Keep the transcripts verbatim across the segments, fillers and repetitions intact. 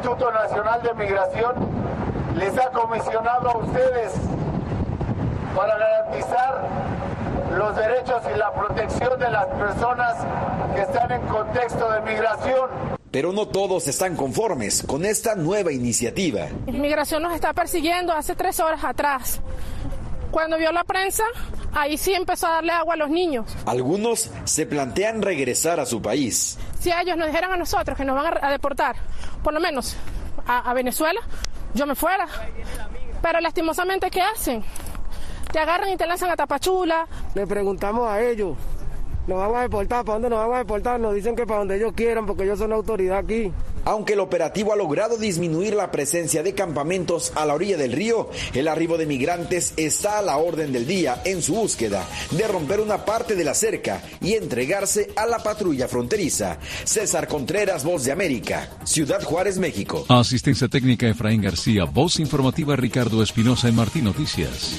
Instituto Nacional de Migración les ha comisionado a ustedes para garantizar los derechos y la protección de las personas que están en contexto de migración. Pero no todos están conformes con esta nueva iniciativa. Migración nos está persiguiendo hace tres horas atrás. Cuando vio la prensa, ahí sí empezó a darle agua a los niños. Algunos se plantean regresar a su país. Si ellos nos dijeran a nosotros que nos van a deportar, por lo menos a, a Venezuela, yo me fuera. Pero lastimosamente, ¿qué hacen? Te agarran y te lanzan a Tapachula. Le preguntamos a ellos, ¿nos van a deportar? ¿Para dónde nos van a deportar? Nos dicen que para donde ellos quieran, porque ellos son la autoridad aquí. Aunque el operativo ha logrado disminuir la presencia de campamentos a la orilla del río, el arribo de migrantes está a la orden del día en su búsqueda de romper una parte de la cerca y entregarse a la patrulla fronteriza. César Contreras, Voz de América, Ciudad Juárez, México. Asistencia técnica Efraín García, voz informativa Ricardo Espinosa en Martí Noticias.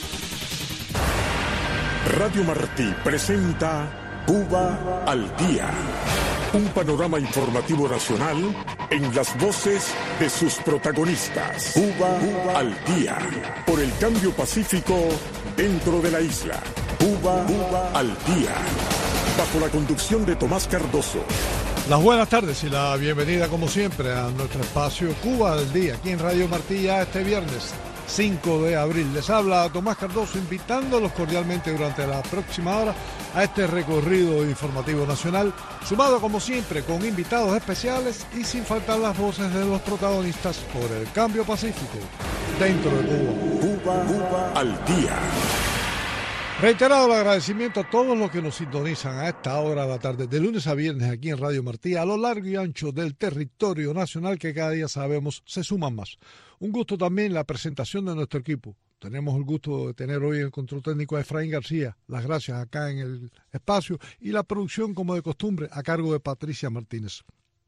Radio Martí presenta Cuba al Día. Un panorama informativo nacional en las voces de sus protagonistas. Cuba, Cuba al Día. Por el cambio pacífico dentro de la isla. Cuba, Cuba al Día. Bajo la conducción de Tomás Cardoso. Las buenas tardes y la bienvenida como siempre a nuestro espacio Cuba al Día, aquí en Radio Martí ya este viernes cinco de abril. Les habla Tomás Cardoso invitándolos cordialmente durante la próxima hora a este recorrido informativo nacional, sumado como siempre con invitados especiales y sin faltar las voces de los protagonistas por el cambio pacífico dentro de Cuba. Cuba, Cuba al Día. Reiterado el agradecimiento a todos los que nos sintonizan a esta hora de la tarde, de lunes a viernes aquí en Radio Martí, a lo largo y ancho del territorio nacional que cada día sabemos se suman más. Un gusto también la presentación de nuestro equipo. Tenemos el gusto de tener hoy el control técnico a Efraín García, las gracias acá en el espacio, y la producción como de costumbre a cargo de Patricia Martínez.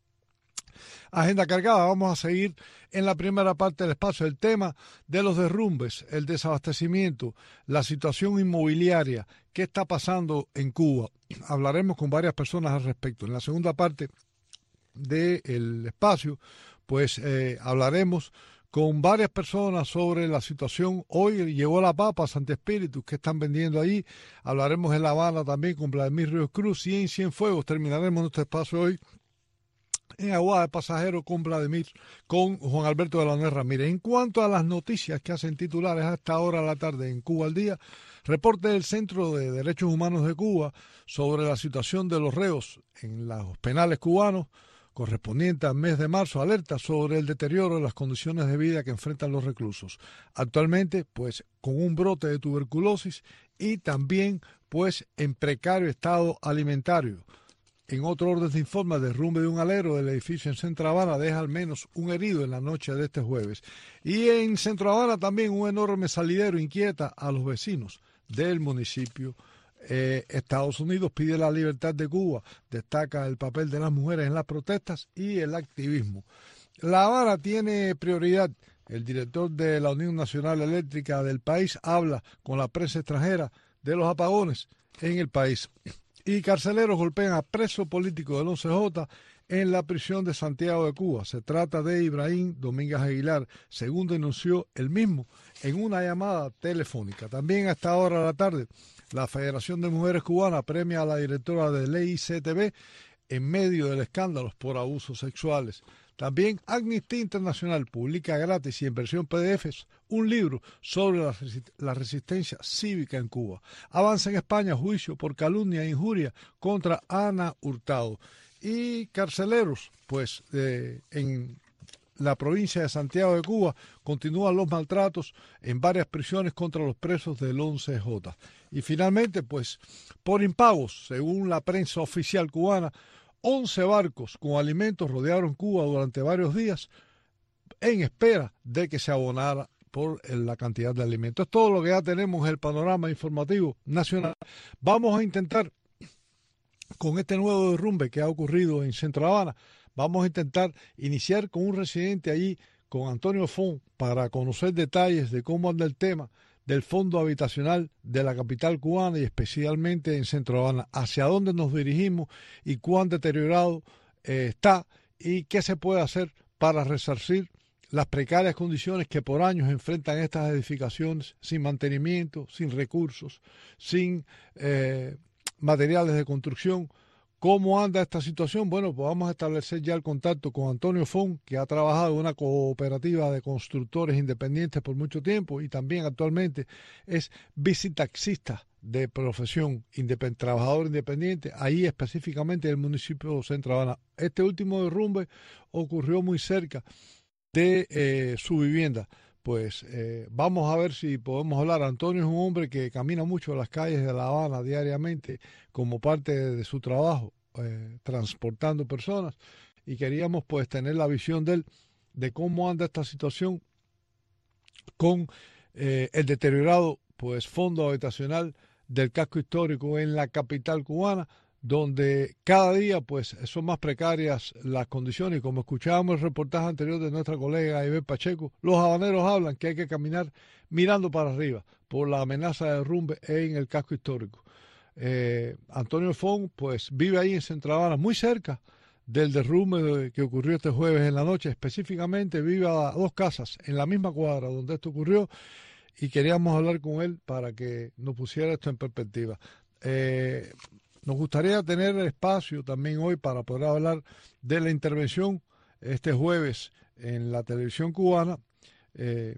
Agenda cargada, vamos a seguir en la primera parte del espacio el tema de los derrumbes, el desabastecimiento, la situación inmobiliaria, qué está pasando en Cuba. Hablaremos con varias personas al respecto. En la segunda parte del espacio, pues eh, hablaremos con varias personas sobre la situación. Hoy llegó la papa Santo Espíritu que están vendiendo ahí. Hablaremos en La Habana también con Vladimir Ríos Cruz y en Cienfuegos. Terminaremos nuestro espacio hoy en Aguada de Pasajeros con Vladimir, con Juan Alberto de la Nuez Ramírez. En cuanto a las noticias que hacen titulares a esta hora de la tarde en Cuba al Día, reporte del Centro de Derechos Humanos de Cuba sobre la situación de los reos en los penales cubanos correspondiente al mes de marzo, alerta sobre el deterioro de las condiciones de vida que enfrentan los reclusos. Actualmente, pues, con un brote de tuberculosis y también, pues, en precario estado alimentario. En otro orden de informe, el derrumbe de un alero del edificio en Centro Habana deja al menos un herido en la noche de este jueves. Y en Centro Habana también un enorme salidero inquieta a los vecinos del municipio. Eh, Estados Unidos pide la libertad de Cuba, destaca el papel de las mujeres en las protestas y el activismo. La Habana tiene prioridad. El director de la Unión Nacional Eléctrica del país habla con la prensa extranjera de los apagones en el país. Y carceleros golpean a preso político del once J en la prisión de Santiago de Cuba. Se trata de Ibrahim Domínguez Aguilar, según denunció él mismo en una llamada telefónica. También a esta hora de la tarde, la Federación de Mujeres Cubanas premia a la directora de Ley C T V en medio del escándalo por abusos sexuales. También Amnistía Internacional publica gratis y en versión P D F un libro sobre la, la resistencia cívica en Cuba. Avanza en España juicio por calumnia e injuria contra Ana Hurtado. Y carceleros, pues eh, en la provincia de Santiago de Cuba continúan los maltratos en varias prisiones contra los presos del once J. Y finalmente, pues por impagos, según la prensa oficial cubana, once barcos con alimentos rodearon Cuba durante varios días en espera de que se abonara por la cantidad de alimentos. Es todo lo que ya tenemos en el panorama informativo nacional. Vamos a intentar, con este nuevo derrumbe que ha ocurrido en Centro Habana, vamos a intentar iniciar con un residente allí, con Antonio Font, para conocer detalles de cómo anda el tema del fondo habitacional de la capital cubana y especialmente en Centro Habana, hacia dónde nos dirigimos y cuán deteriorado eh, está y qué se puede hacer para resarcir las precarias condiciones que por años enfrentan estas edificaciones sin mantenimiento, sin recursos, sin eh, materiales de construcción. ¿Cómo anda esta situación? Bueno, pues vamos a establecer ya el contacto con Antonio Fon, que ha trabajado en una cooperativa de constructores independientes por mucho tiempo y también actualmente es bicitaxista de profesión, independ- trabajador independiente, ahí específicamente en el municipio de Centro Habana. Este último derrumbe ocurrió muy cerca de eh, su vivienda. Pues eh, vamos a ver si podemos hablar. Antonio es un hombre que camina mucho en las calles de La Habana diariamente como parte de, de su trabajo, eh, transportando personas, y queríamos pues tener la visión de él de cómo anda esta situación con eh, el deteriorado pues fondo habitacional del casco histórico en la capital cubana, donde cada día pues son más precarias las condiciones, y como escuchábamos el reportaje anterior de nuestra colega Ibel Pacheco, los habaneros hablan que hay que caminar mirando para arriba por la amenaza de derrumbe en el casco histórico. Eh, Antonio Fon pues vive ahí en Centro Habana, muy cerca del derrumbe que ocurrió este jueves en la noche, específicamente vive a dos casas en la misma cuadra donde esto ocurrió, y queríamos hablar con él para que nos pusiera esto en perspectiva. Eh, Nos gustaría tener espacio también hoy para poder hablar de la intervención este jueves en la televisión cubana eh,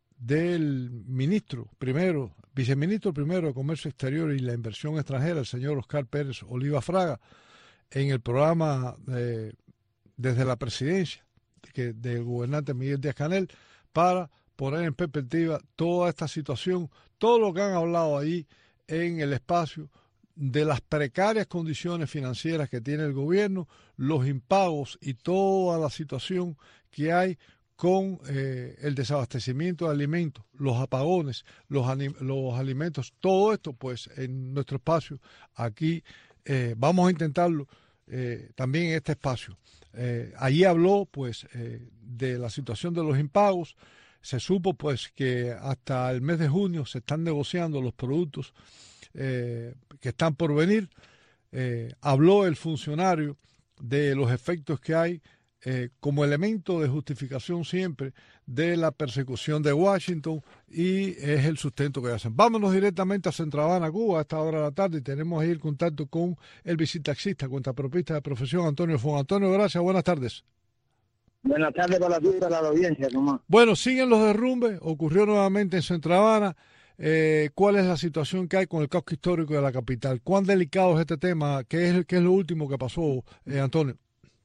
del ministro primero, viceministro primero de Comercio Exterior y la Inversión Extranjera, el señor Oscar Pérez Oliva Fraga, en el programa eh, Desde la Presidencia que, del gobernante Miguel Díaz-Canel, para poner en perspectiva toda esta situación, todo lo que han hablado ahí en el espacio, de las precarias condiciones financieras que tiene el gobierno, los impagos y toda la situación que hay con eh, el desabastecimiento de alimentos, los apagones, los, los alimentos, todo esto pues en nuestro espacio aquí eh, vamos a intentarlo eh, también en este espacio. Eh, allí habló pues eh, de la situación de los impagos. Se supo pues que hasta el mes de junio se están negociando los productos Eh, que están por venir. Eh, habló el funcionario de los efectos que hay eh, como elemento de justificación siempre de la persecución de Washington, y es el sustento que hacen. Vámonos directamente a Centro Habana, Cuba, a esta hora de la tarde, y tenemos ahí el contacto con el bicitaxista, cuentapropista de profesión, Antonio Fon. Antonio, gracias, buenas tardes. Buenas tardes para ti y para la audiencia, Tomás. Bueno, siguen los derrumbes, ocurrió nuevamente en Centro Habana. Eh, ¿Cuál es la situación que hay con el casco histórico de la capital? ¿Cuán delicado es este tema? ¿Qué es, qué es lo último que pasó, eh, Antonio?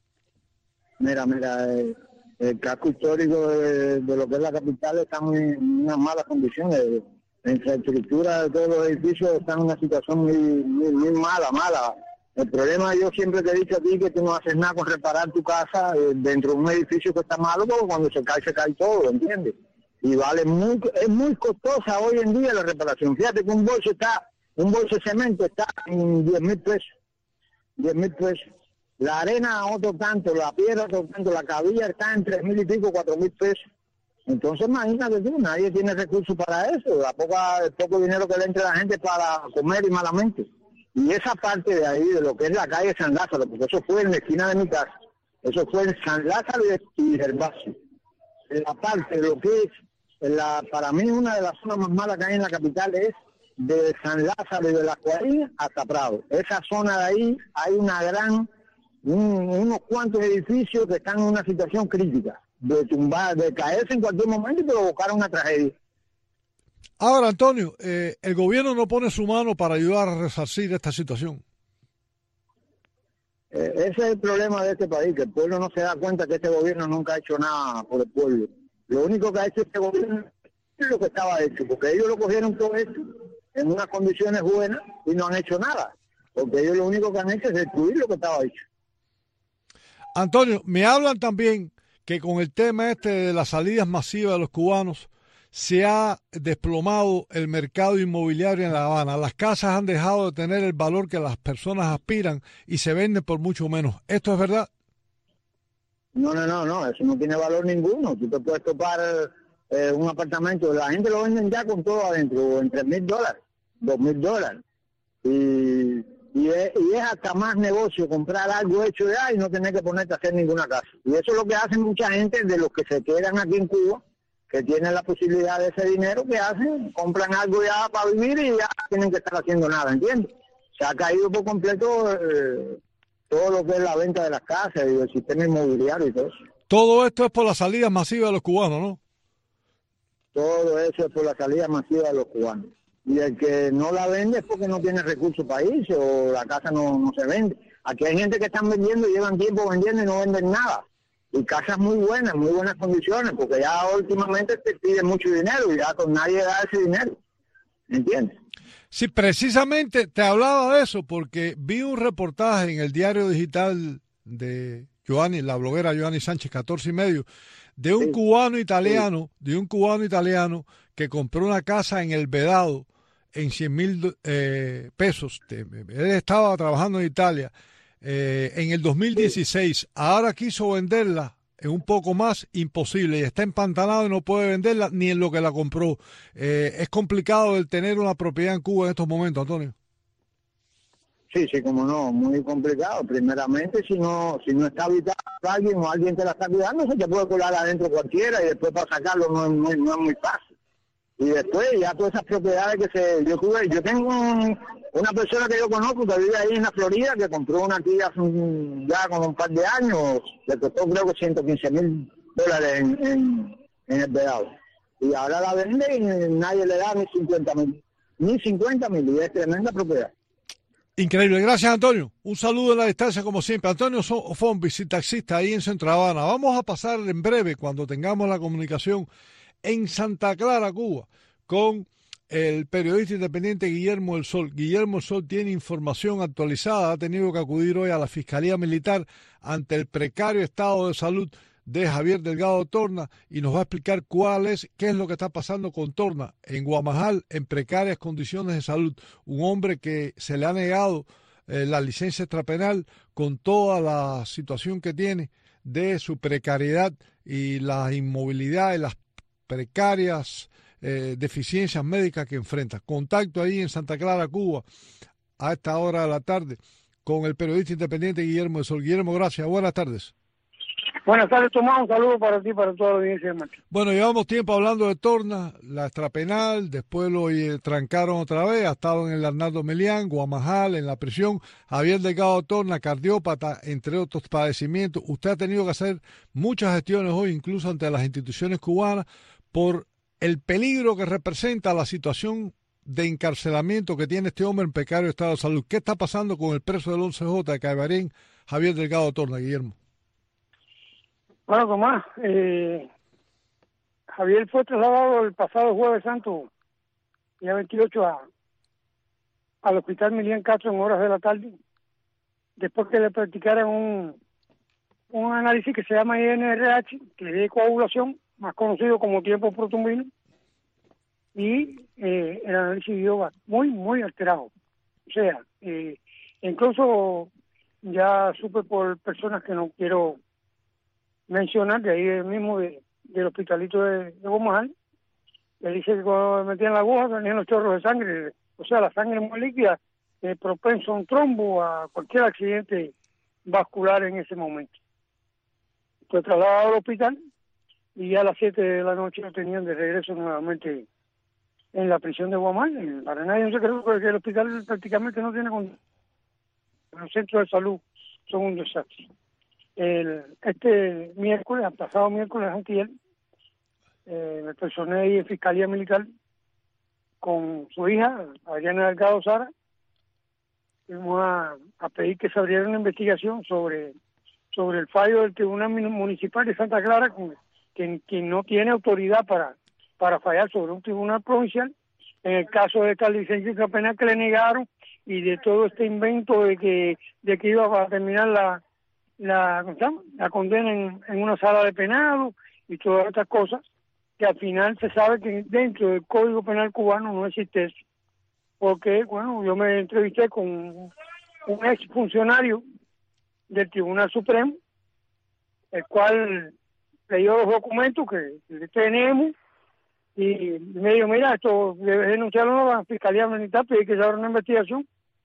Mira, mira, eh, el casco histórico de, de lo que es la capital está muy, en unas malas condiciones. La infraestructura de todos los edificios está en una situación muy, muy, muy mala, mala. El problema, yo siempre te he dicho a ti que tú no haces nada con reparar tu casa eh, dentro de un edificio que está malo, porque cuando se cae, se cae todo, ¿entiendes? Y vale muy, es muy costosa hoy en día la reparación. Fíjate que un bolso está, un bolso de cemento está en diez mil pesos. diez mil pesos. La arena otro tanto, la piedra otro tanto, la cabilla está en tres mil y pico, cuatro mil pesos. Entonces imagínate tú, nadie tiene recursos para eso. La poca, el poco dinero que le entra a la gente para comer y malamente. Y esa parte de ahí, de lo que es la calle San Lázaro, porque eso fue en la esquina de mi casa. Eso fue en San Lázaro y Gervasio. En la parte de lo que es La, para mí una de las zonas más malas que hay en la capital es de San Lázaro y de la Cuarina hasta Prado. Esa zona de ahí hay una gran, un, unos cuantos edificios que están en una situación crítica, de tumbar, de caerse en cualquier momento y provocar una tragedia. Ahora, Antonio, eh, el gobierno no pone su mano para ayudar a resarcir esta situación. Eh, ese es el problema de este país, que el pueblo no se da cuenta que este gobierno nunca ha hecho nada por el pueblo. Lo único que ha hecho este gobierno es lo que estaba hecho, porque ellos lo cogieron todo esto en unas condiciones buenas y no han hecho nada, porque ellos lo único que han hecho es destruir lo que estaba hecho. Antonio, me hablan también que con el tema este de las salidas masivas de los cubanos se ha desplomado el mercado inmobiliario en La Habana. Las casas han dejado de tener el valor que las personas aspiran y se venden por mucho menos. ¿Esto es verdad? No, no, no, no, eso no tiene valor ninguno. Tú te puedes topar eh, un apartamento, la gente lo venden ya con todo adentro, en tres mil dólares, dos mil dólares. Y Y es, y es hasta más negocio comprar algo hecho ya y no tener que ponerte a hacer ninguna casa. Y eso es lo que hacen mucha gente de los que se quedan aquí en Cuba, que tienen la posibilidad de ese dinero, que hacen, compran algo ya para vivir y ya no tienen que estar haciendo nada, ¿entiendes? Se ha caído por completo eh, todo lo que es la venta de las casas y el sistema inmobiliario y todo eso. Todo esto es por la salida masiva de los cubanos, ¿no? Todo eso es por la salida masiva de los cubanos. Y el que no la vende es porque no tiene recursos para irse o la casa no, no se vende. Aquí hay gente que están vendiendo y llevan tiempo vendiendo y no venden nada. Y casas muy buenas, muy buenas condiciones, porque ya últimamente te piden mucho dinero y ya con nadie da ese dinero. ¿Entiendes? Sí, precisamente te hablaba de eso porque vi un reportaje en el diario digital de Joanny, la bloguera Joanny Sánchez, catorce y medio, de un sí. cubano italiano, sí. de un cubano italiano que compró una casa en El Vedado en cien mil eh, pesos. Él estaba trabajando en Italia eh, en el dos mil dieciséis. Sí. Ahora quiso venderla en un poco más, imposible. Y está empantanado y no puede venderla ni en lo que la compró. Eh, es complicado el tener una propiedad en Cuba en estos momentos, Antonio. Sí, sí, como no, muy complicado. Primeramente, si no si no está habitado por alguien o alguien te la está cuidando, se te puede colar adentro cualquiera y después para sacarlo no, no, no es muy fácil. Y después ya todas esas propiedades que se... Yo tuve, yo tengo un, una persona que yo conozco que vive ahí en la Florida, que compró una aquí hace un, ya como un par de años, le costó creo que ciento quince mil dólares en, en, en El Vedado. Y ahora la vende y nadie le da ni cincuenta mil. Ni cincuenta mil, y es tremenda propiedad. Increíble, gracias Antonio. Un saludo en la distancia como siempre. Antonio Fombis, taxista ahí en Centro Habana. Vamos a pasar en breve, cuando tengamos la comunicación, en Santa Clara, Cuba, con el periodista independiente Guillermo El Sol. Guillermo El Sol tiene información actualizada, ha tenido que acudir hoy a la Fiscalía Militar ante el precario estado de salud de Javier Delgado Torna y nos va a explicar cuál es, qué es lo que está pasando con Torna en Guamajal en precarias condiciones de salud. Un hombre que se le ha negado eh, la licencia extrapenal con toda la situación que tiene de su precariedad y la inmovilidad y las precarias eh, deficiencias médicas que enfrenta. Contacto ahí en Santa Clara, Cuba, a esta hora de la tarde, con el periodista independiente Guillermo El Sol. Guillermo, gracias. Buenas tardes. Buenas tardes, Tomás. Un saludo para ti y para toda la audiencia de Martín. Bueno, llevamos tiempo hablando de Torna, la extrapenal, después lo eh, trancaron otra vez, ha estado en el Arnaldo Melián, Guamajal, en la prisión. Javier Delgado Torna, cardiópata, entre otros padecimientos. Usted ha tenido que hacer muchas gestiones hoy, incluso ante las instituciones cubanas, por el peligro que representa la situación de encarcelamiento que tiene este hombre en precario estado de salud. ¿Qué está pasando con el preso del once J de Caibarén, Javier Delgado Torna, Guillermo? Bueno, Tomás, eh, Javier fue trasladado el pasado Jueves Santo, día veintiocho, a, al Hospital Melián Castro en horas de la tarde, después que le practicaran un, un análisis que se llama I N R H, que es de coagulación, más conocido como tiempo protumbino, y eh, el análisis dio muy, muy alterado. O sea, eh, incluso ya supe por personas que no quiero mencionar, de ahí mismo de, del hospitalito de, de Guamajal, le dice que cuando metían la aguja venían los chorros de sangre, o sea, la sangre muy líquida, eh, propenso a un trombo, a cualquier accidente vascular en ese momento. Fue trasladado al hospital y ya a las siete de la noche lo tenían de regreso nuevamente en la prisión de Guamajal. Para nadie es un secreto porque el hospital prácticamente no tiene condiciones. Los centros de salud son un desastre. El, este miércoles, el pasado miércoles antier, eh, me personé ahí en Fiscalía Militar con su hija, Adriana Delgado Sara. Fuimos a, a pedir que se abriera una investigación sobre, sobre el fallo del Tribunal Municipal de Santa Clara, con, que, que no tiene autoridad para, para fallar sobre un tribunal provincial, en el caso de esta licencia penal que le negaron y de todo este invento de que, de que iba a terminar la la, la condena en, en una sala de penado y todas estas cosas, que al final se sabe que dentro del Código Penal cubano no existe eso. Porque, bueno, yo me entrevisté con un ex funcionario del Tribunal Supremo, el cual leyó los documentos que, que tenemos y me dijo, mira, esto debes denunciarlo a la Fiscalía Militar, pedir que se abra una investigación,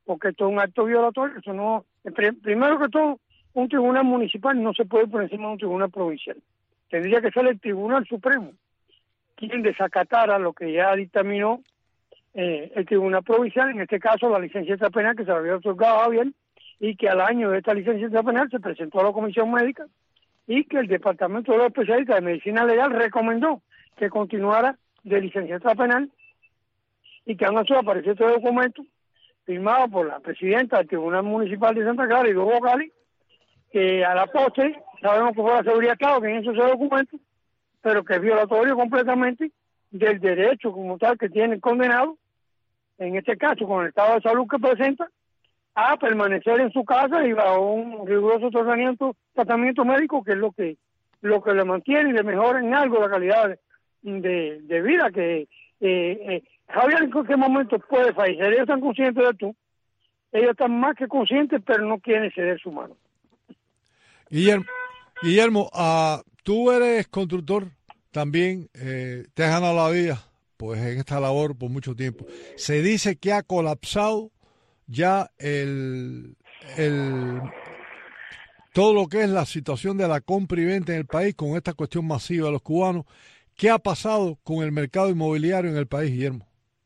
porque esto es un acto violatorio. Eso no, primero que todo, un tribunal municipal no se puede ir por encima de un tribunal provincial. Tendría que ser el Tribunal Supremo quien desacatara lo que ya dictaminó eh, el Tribunal Provincial, en este caso la licencia extrapenal que se había otorgado a Javier, y que al año de esta licencia extrapenal se presentó a la Comisión Médica y que el Departamento de los Especialistas de Medicina Legal recomendó que continuara de licencia extrapenal, y que aún así apareció este documento firmado por la presidenta del Tribunal Municipal de Santa Clara y dos vocales, que a la postre sabemos que fue la Seguridad de Estado quien hizo ese documento, pero que es violatorio completamente del derecho como tal que tiene el condenado, en este caso con el estado de salud que presenta, a permanecer en su casa y bajo un riguroso tratamiento, tratamiento médico, que es lo que lo que le mantiene y le mejora en algo la calidad de, de, de vida. Que eh, eh, Javier en cualquier momento puede fallecer. Ellos están conscientes de esto, ellos están más que conscientes, pero no quieren ceder su mano. Guillermo, Guillermo uh, tú eres constructor también, eh, te has ganado la vida pues en esta labor por mucho tiempo. Se dice que ha colapsado ya el, el todo lo que es la situación de la compra y venta en el país con esta cuestión masiva de los cubanos. ¿Qué ha pasado con el mercado inmobiliario en el país, Guillermo?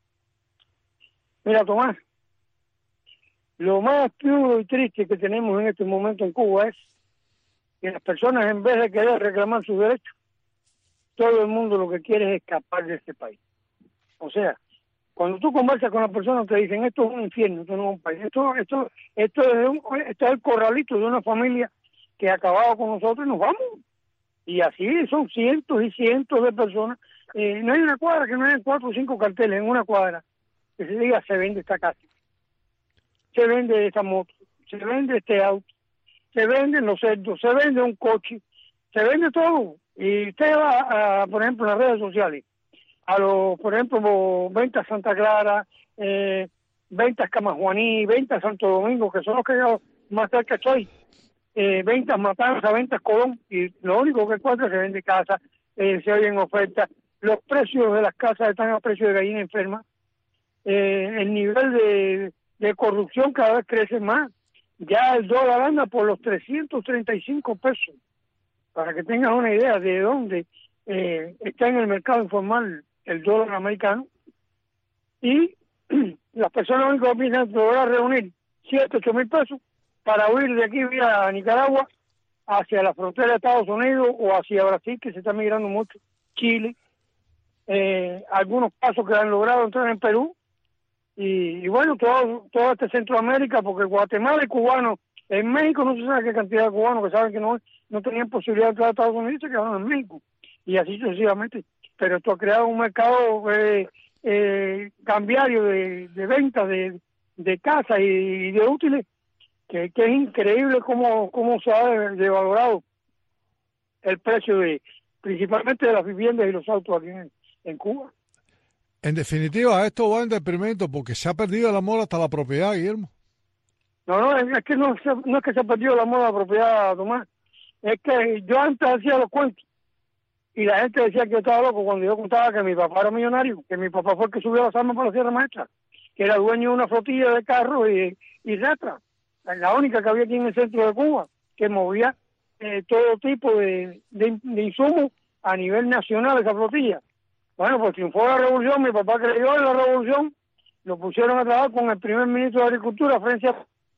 Mira, Tomás, lo más crudo y triste que tenemos en este momento en Cuba es que las personas, en vez de querer reclamar sus derechos, todo el mundo lo que quiere es escapar de este país. O sea, cuando tú conversas con las personas te dicen, esto es un infierno, esto no es un país, esto, esto, esto, es, un, esto es el corralito de una familia que ha acabado con nosotros y nos vamos. Y así son cientos y cientos de personas. Eh, no hay una cuadra que no haya cuatro o cinco carteles en una cuadra que se diga, se vende esta casa, se vende esta moto, se vende este auto, se venden los cerdos, se vende un coche, se vende todo. Y usted va, a, por ejemplo, en las redes sociales, a los, por ejemplo, Ventas Santa Clara, eh, Ventas Camajuaní, Ventas Santo Domingo, que son los que yo más cerca estoy, eh, Ventas Matanza, Ventas Colón, y lo único que encuentra se vende casa, eh, se oyen ofertas, los precios de las casas están a precio de gallina enferma, eh, el nivel de, de corrupción cada vez crece más, ya el dólar anda por los trescientos treinta y cinco pesos, para que tengas una idea de dónde eh, está en el mercado informal el dólar americano, y las personas únicas piensan lograr reunir siete, ocho mil pesos para huir de aquí vía Nicaragua hacia la frontera de Estados Unidos o hacia Brasil, que se está migrando mucho, Chile, eh, algunos casos que han logrado entrar en Perú, y, y bueno, todo, todo este Centroamérica, porque Guatemala y cubanos, en México no se sabe qué cantidad de cubanos que saben que no, no tenían posibilidad de entrar a Estados Unidos, se quedaron en México, y así sucesivamente. Pero esto ha creado un mercado eh, eh, cambiario de, de ventas de, de casas y, y de útiles, que, que es increíble cómo, cómo se ha devalorado el precio de principalmente de las viviendas y los autos aquí en, en Cuba. En definitiva, esto va en detrimento porque se ha perdido el amor hasta la propiedad, Guillermo. No, no, es que no, no es que se ha perdido el amor a la propiedad, Tomás. Es que yo antes hacía los cuentos y la gente decía que yo estaba loco cuando yo contaba que mi papá era millonario, que mi papá fue el que subió las armas por la Sierra Maestra, que era dueño de una flotilla de carros y, y retras, la única que había aquí en el centro de Cuba, que movía eh, todo tipo de, de, de insumos a nivel nacional esa flotilla. Bueno, pues triunfó la revolución, mi papá creyó en la revolución, lo pusieron a trabajar con el primer ministro de Agricultura, Francia,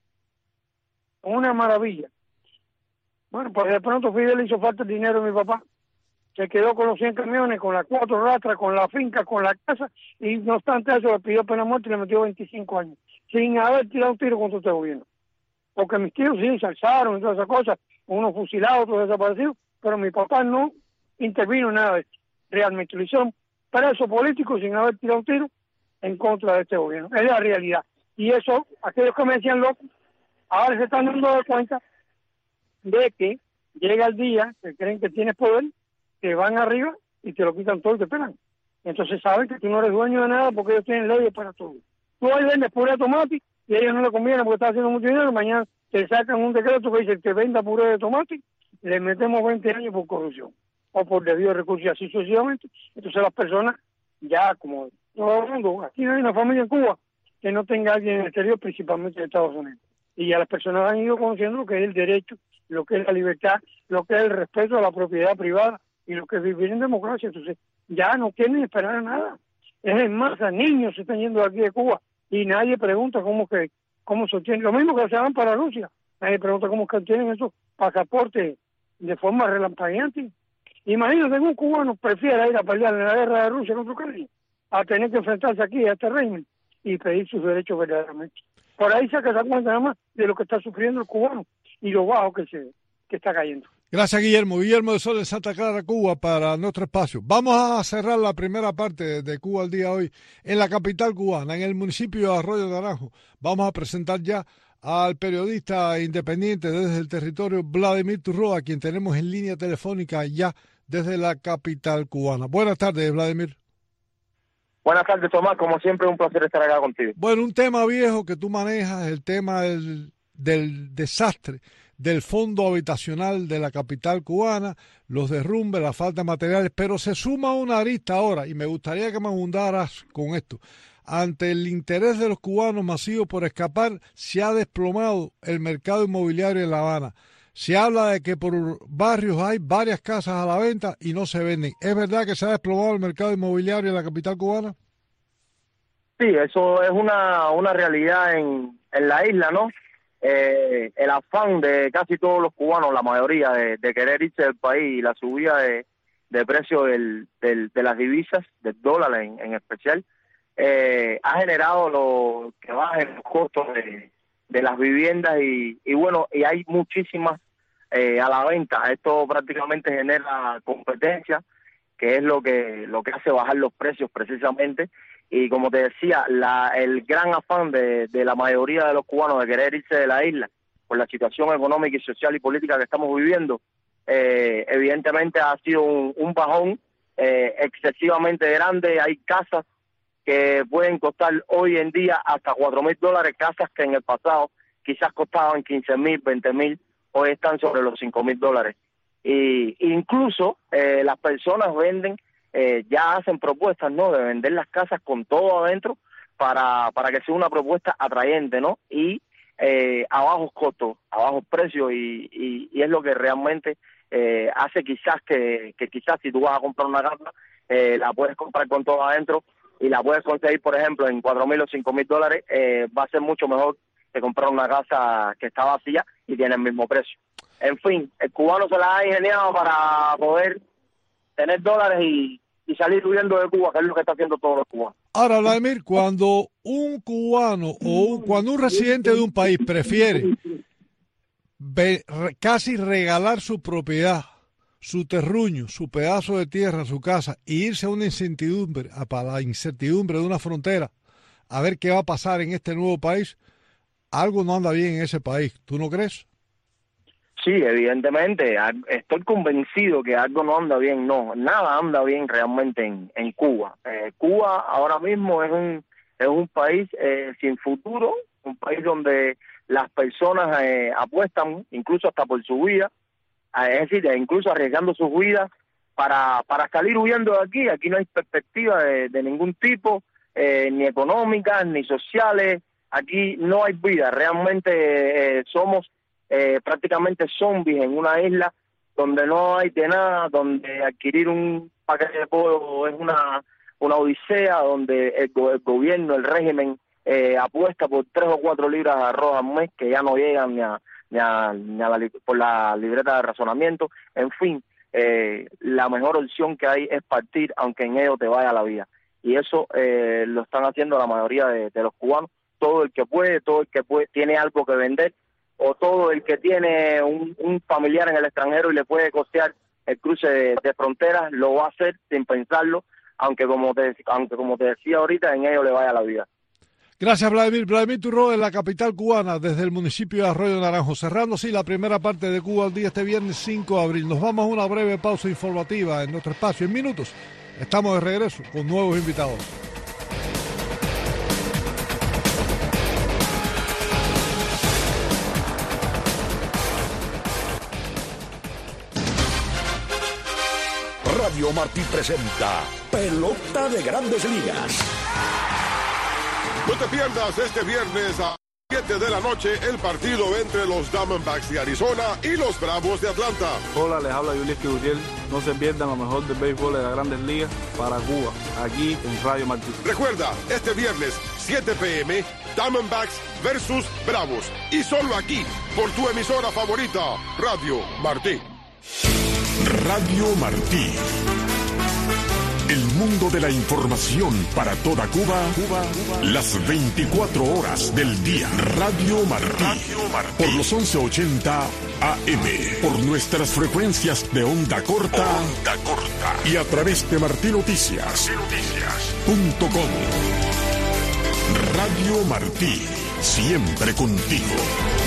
una maravilla. Bueno, pues de pronto Fidel le hizo falta el dinero a mi papá, se quedó con los cien camiones, con las cuatro rastras, con la finca, con la casa, y no obstante eso le pidió pena de muerte y le metió veinticinco años, sin haber tirado un tiro contra este gobierno. Porque mis tíos sí se alzaron y todas esas cosas, uno fusilado, otro desaparecido, pero mi papá no intervino en nada de esto. Realmente lo hicieron preso político sin haber tirado un tiro en contra de este gobierno. Es la realidad. Y eso, aquellos que me decían loco, ahora se están dando cuenta de que llega el día que creen que tienes poder, te van arriba y te lo quitan todo y te pegan. Entonces saben que tú no eres dueño de nada porque ellos tienen leyes para todo. Tú hoy vendes puré de tomate y a ellos no les conviene porque están haciendo mucho dinero, mañana te sacan un decreto que dice que venda puré de tomate, le metemos veinte años por corrupción o por desvío de recursos y así sucesivamente. Entonces las personas, ya como todo el mundo, aquí no hay una familia en Cuba que no tenga alguien en el exterior, principalmente de Estados Unidos. Y ya las personas han ido conociendo lo que es el derecho, lo que es la libertad, lo que es el respeto a la propiedad privada y lo que es vivir en democracia. Entonces, ya no quieren esperar a nada. Es en masa, niños se están yendo de aquí de Cuba y nadie pregunta cómo que cómo se obtienen. Lo mismo que se van para Rusia. Nadie pregunta cómo que obtienen esos pasaportes de forma relampagueante. Imagínate que un cubano prefiera ir a pelear en la guerra de Rusia contra Ucrania a tener que enfrentarse aquí a este régimen y pedir sus derechos verdaderamente. Por ahí saca esa cuenta nada más de lo que está sufriendo el cubano y lo bajo que se que está cayendo. Gracias, Guillermo. Guillermo de Sol de Santa Clara, Cuba, para nuestro espacio. Vamos a cerrar la primera parte de Cuba al día de hoy en la capital cubana, en el municipio de Arroyo Naranjo. Vamos a presentar ya al periodista independiente desde el territorio, Vladimir Turro, a quien tenemos en línea telefónica ya desde la capital cubana. Buenas tardes, Vladimir. Buenas tardes, Tomás. Como siempre, un placer estar acá contigo. Bueno, un tema viejo que tú manejas, el tema del, del desastre del fondo habitacional de la capital cubana, los derrumbes, la falta de materiales, pero se suma una arista ahora, y me gustaría que me abundaras con esto. Ante el interés de los cubanos masivos por escapar, se ha desplomado el mercado inmobiliario en La Habana. Se habla de que por barrios hay varias casas a la venta y no se venden. ¿Es verdad que se ha desplomado el mercado inmobiliario en la capital cubana? Sí, eso es una, una realidad en, en la isla, ¿no? Eh, el afán de casi todos los cubanos, la mayoría, de, de querer irse del país y la subida de, de precio del, del, de las divisas, del dólar en, en especial, eh, ha generado lo que bajen los costos de, de las viviendas y, y bueno, y hay muchísimas eh, a la venta. Esto prácticamente genera competencia, que es lo que lo que hace bajar los precios precisamente. Y como te decía, la, el gran afán de, de la mayoría de los cubanos de querer irse de la isla por la situación económica y social y política que estamos viviendo, eh, evidentemente ha sido un, un bajón eh, excesivamente grande. Hay casas que pueden costar hoy en día hasta cuatro mil dólares, casas que en el pasado quizás costaban quince mil, veinte mil, hoy están sobre los cinco mil dólares. Y incluso eh, las personas venden, eh, ya hacen propuestas, ¿no?, de vender las casas con todo adentro para para que sea una propuesta atrayente, ¿no?, y eh, a bajos costos, a bajos precios, y, y, y es lo que realmente eh, hace quizás que, que quizás si tú vas a comprar una casa, eh, la puedes comprar con todo adentro y la puedes conseguir, por ejemplo, en cuatro mil o cinco mil dólares, eh, va a ser mucho mejor que comprar una casa que está vacía y tiene el mismo precio. En fin, el cubano se la ha ingeniado para poder tener dólares y, y salir huyendo de Cuba, que es lo que está haciendo todos los cubanos. Ahora, Vladimir, cuando un cubano o un, cuando un residente de un país prefiere ve, re, casi regalar su propiedad, su terruño, su pedazo de tierra, su casa, e irse a una incertidumbre, a para la incertidumbre de una frontera, a ver qué va a pasar en este nuevo país, algo no anda bien en ese país. ¿Tú no crees? Sí, evidentemente. Estoy convencido que algo no anda bien. No, nada anda bien realmente en, en Cuba. Eh, Cuba ahora mismo es un es un país eh, sin futuro, un país donde las personas eh, apuestan incluso hasta por su vida, es decir, incluso arriesgando sus vidas para para salir huyendo de aquí. Aquí no hay perspectiva de, de ningún tipo, eh, ni económicas, ni sociales. Aquí no hay vida. Realmente eh, somos eh, prácticamente zombies en una isla donde no hay de nada, donde adquirir un paquete de pollo es una una odisea, donde el, el gobierno, el régimen, eh, apuesta por tres o cuatro libras de arroz al mes que ya no llegan ni a Ni a, ni a la, por la libreta de razonamiento. En fin, eh, la mejor opción que hay es partir, aunque en ello te vaya la vida. Y eso eh, lo están haciendo la mayoría de, de los cubanos. Todo el que puede, todo el que puede tiene algo que vender, o todo el que tiene un, un familiar en el extranjero y le puede costear el cruce de, de fronteras, lo va a hacer sin pensarlo, aunque como te aunque como te decía ahorita, en ello le vaya la vida. Gracias, Vladimir. Vladimir Turro, en la capital cubana, desde el municipio de Arroyo Naranjo. Cerrando así la primera parte de Cuba al día este viernes cinco de abril. Nos vamos a una breve pausa informativa en nuestro espacio. En minutos estamos de regreso con nuevos invitados. Radio Martí presenta Pelota de Grandes Ligas. No te pierdas este viernes a siete de la noche el partido entre los Diamondbacks de Arizona y los Bravos de Atlanta. Hola, les habla Yulieski Gutiérrez. No se pierdan lo mejor del béisbol de las Grandes Ligas para Cuba, aquí en Radio Martí. Recuerda, este viernes, siete p m, Diamondbacks versus Bravos. Y solo aquí, por tu emisora favorita, Radio Martí. Radio Martí. El mundo de la información para toda Cuba, Cuba, Cuba, las veinticuatro horas del día. Radio Martí, Radio Martí. Por los once ochenta A M, por nuestras frecuencias de onda corta, onda corta. Y a través de Martí Noticias, Noticias punto com. Radio Martí, siempre contigo.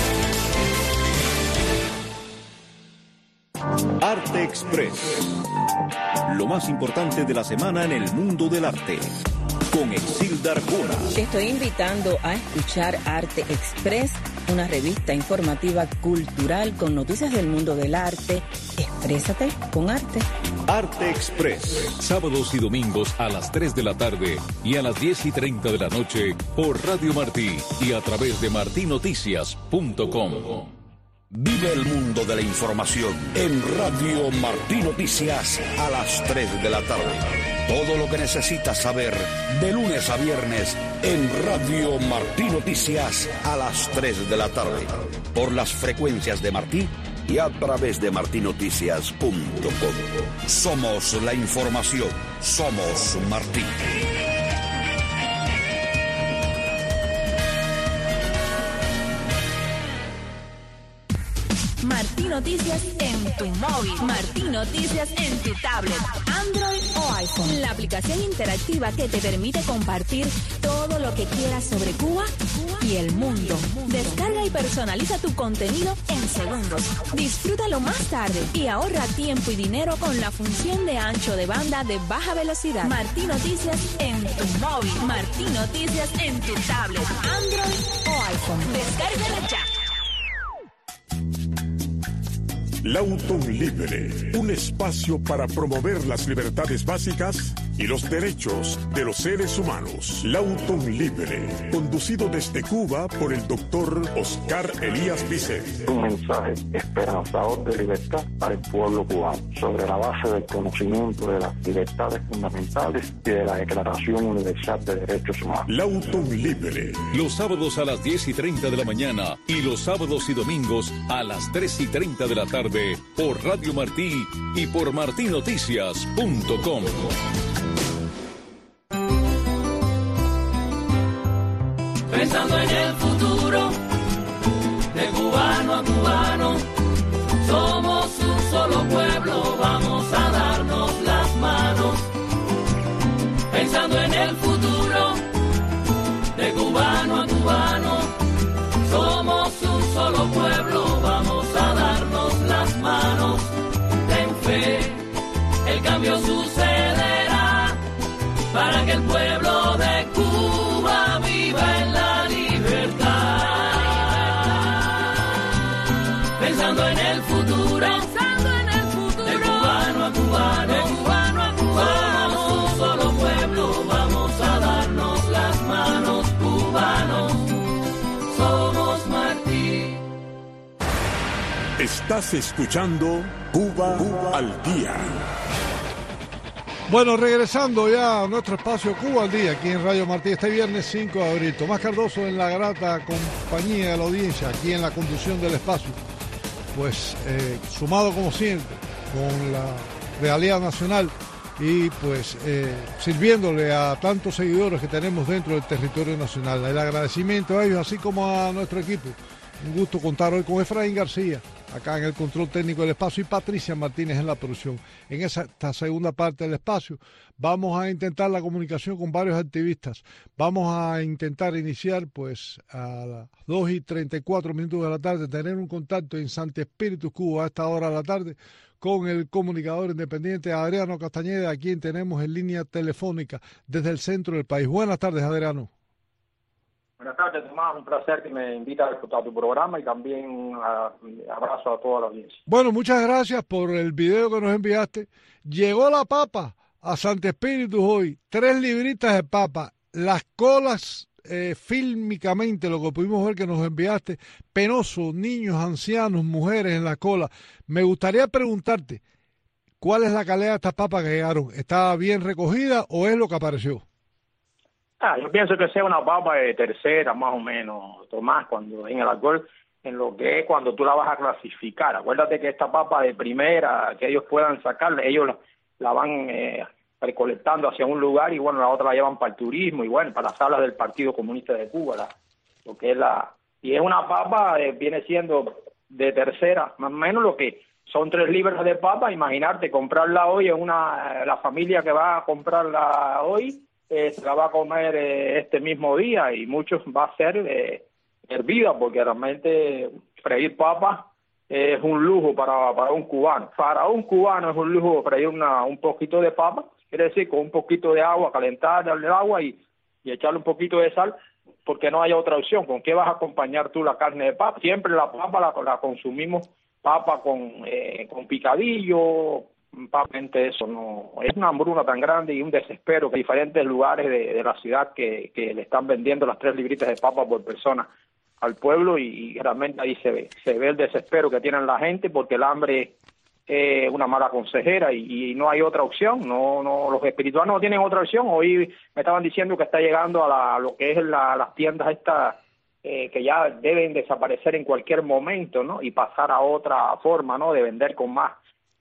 Arte Express. Lo más importante de la semana en el mundo del arte. Con Exilda Arjona. Te estoy invitando a escuchar Arte Express, una revista informativa cultural con noticias del mundo del arte. Exprésate con arte. Arte Express. Sábados y domingos a las tres de la tarde y a las diez y treinta de la noche por Radio Martí y a través de martí noticias punto com. Vive el mundo de la información en Radio Martí Noticias a las tres de la tarde. Todo lo que necesitas saber de lunes a viernes en Radio Martí Noticias a las tres de la tarde. Por las frecuencias de Martí y a través de martí noticias punto com. Somos la información. Somos Martí. Martí Noticias en tu móvil. Martí Noticias en tu tablet, Android o iPhone. La aplicación interactiva que te permite compartir todo lo que quieras sobre Cuba y el mundo. Descarga y personaliza tu contenido en segundos. Disfrútalo más tarde y ahorra tiempo y dinero con la función de ancho de banda de baja velocidad. Martí Noticias en tu móvil. Martí Noticias en tu tablet, Android o iPhone. Descárgala ya. Lauton Libre, un espacio para promover las libertades básicas y los derechos de los seres humanos. Lauton Libre, conducido desde Cuba por el doctor Oscar Elías Vicente. Un mensaje esperanzador de libertad para el pueblo cubano, sobre la base del conocimiento de las libertades fundamentales y de la Declaración Universal de Derechos Humanos. Lauton Libre. Los sábados a las diez y treinta de la mañana y los sábados y domingos a las tres y treinta de la tarde por Radio Martí y por martí noticias punto com. Pensando en el futuro, de cubano a cubano, somos un solo pueblo, vamos a darnos las manos. Pensando en el futuro, de cubano a cubano, somos un solo pueblo, vamos a darnos las manos. Ten fe, el cambio sucederá, para que el pueblo de Cuba viva en la libertad. Pensando en el futuro, pensando en el futuro, de cubano a cubano, de cubano a cubano, somos un solo pueblo, vamos a darnos las manos, cubanos, somos Martí. Estás escuchando Cuba, Cuba al Día. Bueno, regresando ya a nuestro espacio Cuba al Día, aquí en Radio Martí, este viernes cinco de abril. Tomás Cardoso en la grata compañía de la audiencia, aquí en la conducción del espacio. Pues eh, sumado como siempre con la realidad nacional y pues eh, sirviéndole a tantos seguidores que tenemos dentro del territorio nacional. El agradecimiento a ellos, así como a nuestro equipo. Un gusto contar hoy con Efraín García, acá en el control técnico del espacio, y Patricia Martínez en la producción. En esa, esta segunda parte del espacio vamos a intentar la comunicación con varios activistas. Vamos a intentar iniciar pues a las dos y treinta y cuatro minutos de la tarde, tener un contacto en Santi Espíritu, Cuba, a esta hora de la tarde, con el comunicador independiente Adriano Castañeda, a quien tenemos en línea telefónica desde el centro del país. Buenas tardes, Adriano. Buenas tardes, Tomás. Un placer que me invita a escuchar tu programa y también un abrazo a toda la audiencia. Bueno, muchas gracias por el video que nos enviaste. Llegó la papa a Santi Espíritu hoy, tres libritas de papa. Las colas eh, fílmicamente lo que pudimos ver que nos enviaste, penoso, niños, ancianos, mujeres en la cola. Me gustaría preguntarte, ¿cuál es la calidad de estas papas que llegaron? ¿Está bien recogida o es lo que apareció? Ah, yo pienso que sea una papa de tercera, más o menos, Tomás, cuando en el alcohol, en lo que es cuando tú la vas a clasificar. Acuérdate que esta papa de primera, que ellos puedan sacarla, ellos la, la van eh, recolectando hacia un lugar y bueno, la otra la llevan para el turismo y bueno, para las salas del Partido Comunista de Cuba, la, lo que es la... Y es una papa, eh, viene siendo de tercera, más o menos lo que son tres libras de papa. Imagínate, comprarla hoy en una... La familia que va a comprarla hoy, Eh, se la va a comer eh, este mismo día y muchos va a ser eh, hervida porque realmente freír papas eh, es un lujo para, para un cubano. Para un cubano es un lujo freír una, un poquito de papa, quiere decir con un poquito de agua, calentar el agua y, y echarle un poquito de sal porque no hay otra opción. ¿Con qué vas a acompañar tú la carne de papa? Siempre la papa la, la consumimos papa con, eh, con picadillo, Papamente eso no es una hambruna tan grande y un desespero que diferentes lugares de, de la ciudad que, que le están vendiendo las tres libritas de papa por persona al pueblo y, y realmente ahí se ve se ve el desespero que tienen la gente porque el hambre es una mala consejera y, y no hay otra opción. No no los espirituales no tienen otra opción. Hoy me estaban diciendo que está llegando a, la, a lo que es la, las tiendas estas eh, que ya deben desaparecer en cualquier momento, ¿no? Y pasar a otra forma, ¿no? De vender con más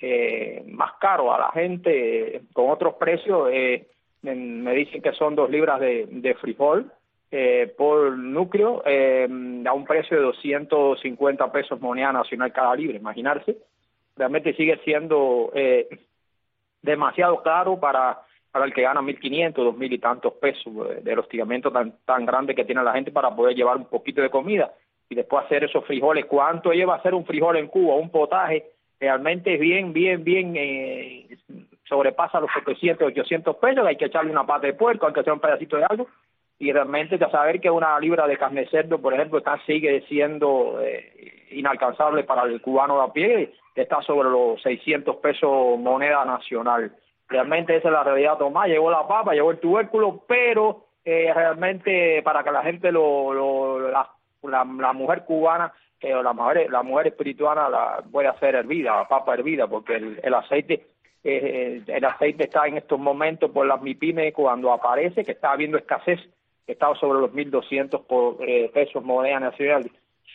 Eh, más caro a la gente, eh, con otros precios. Eh, me dicen que son dos libras de, de frijol eh, por núcleo eh, a un precio de doscientos cincuenta pesos moneda nacional cada libra. Imaginarse, realmente sigue siendo eh, demasiado caro para, para el que gana mil quinientos, dos mil y tantos pesos eh, del hostigamiento tan, tan grande que tiene la gente para poder llevar un poquito de comida y después hacer esos frijoles. ¿Cuánto lleva hacer un frijol en Cuba? Un potaje realmente es bien, bien, bien, eh, sobrepasa los setecientos, ochocientos pesos, hay que echarle una pata de puerco, hay que hacer un pedacito de algo, y realmente ya saber que una libra de carne de cerdo, por ejemplo, está, sigue siendo eh, inalcanzable para el cubano de a pie, que está sobre los seiscientos pesos moneda nacional. Realmente esa es la realidad, Tomás. Llegó la papa, llegó el tubérculo, pero eh, realmente para que la gente, lo, lo la, la, la mujer cubana, que la mujer, la mujer espirituana la puede hacer hervida, la papa hervida, porque el, el aceite eh, el aceite está en estos momentos por las MIPYME cuando aparece, que está habiendo escasez, que está sobre los mil doscientos por, eh, pesos moneda nacional.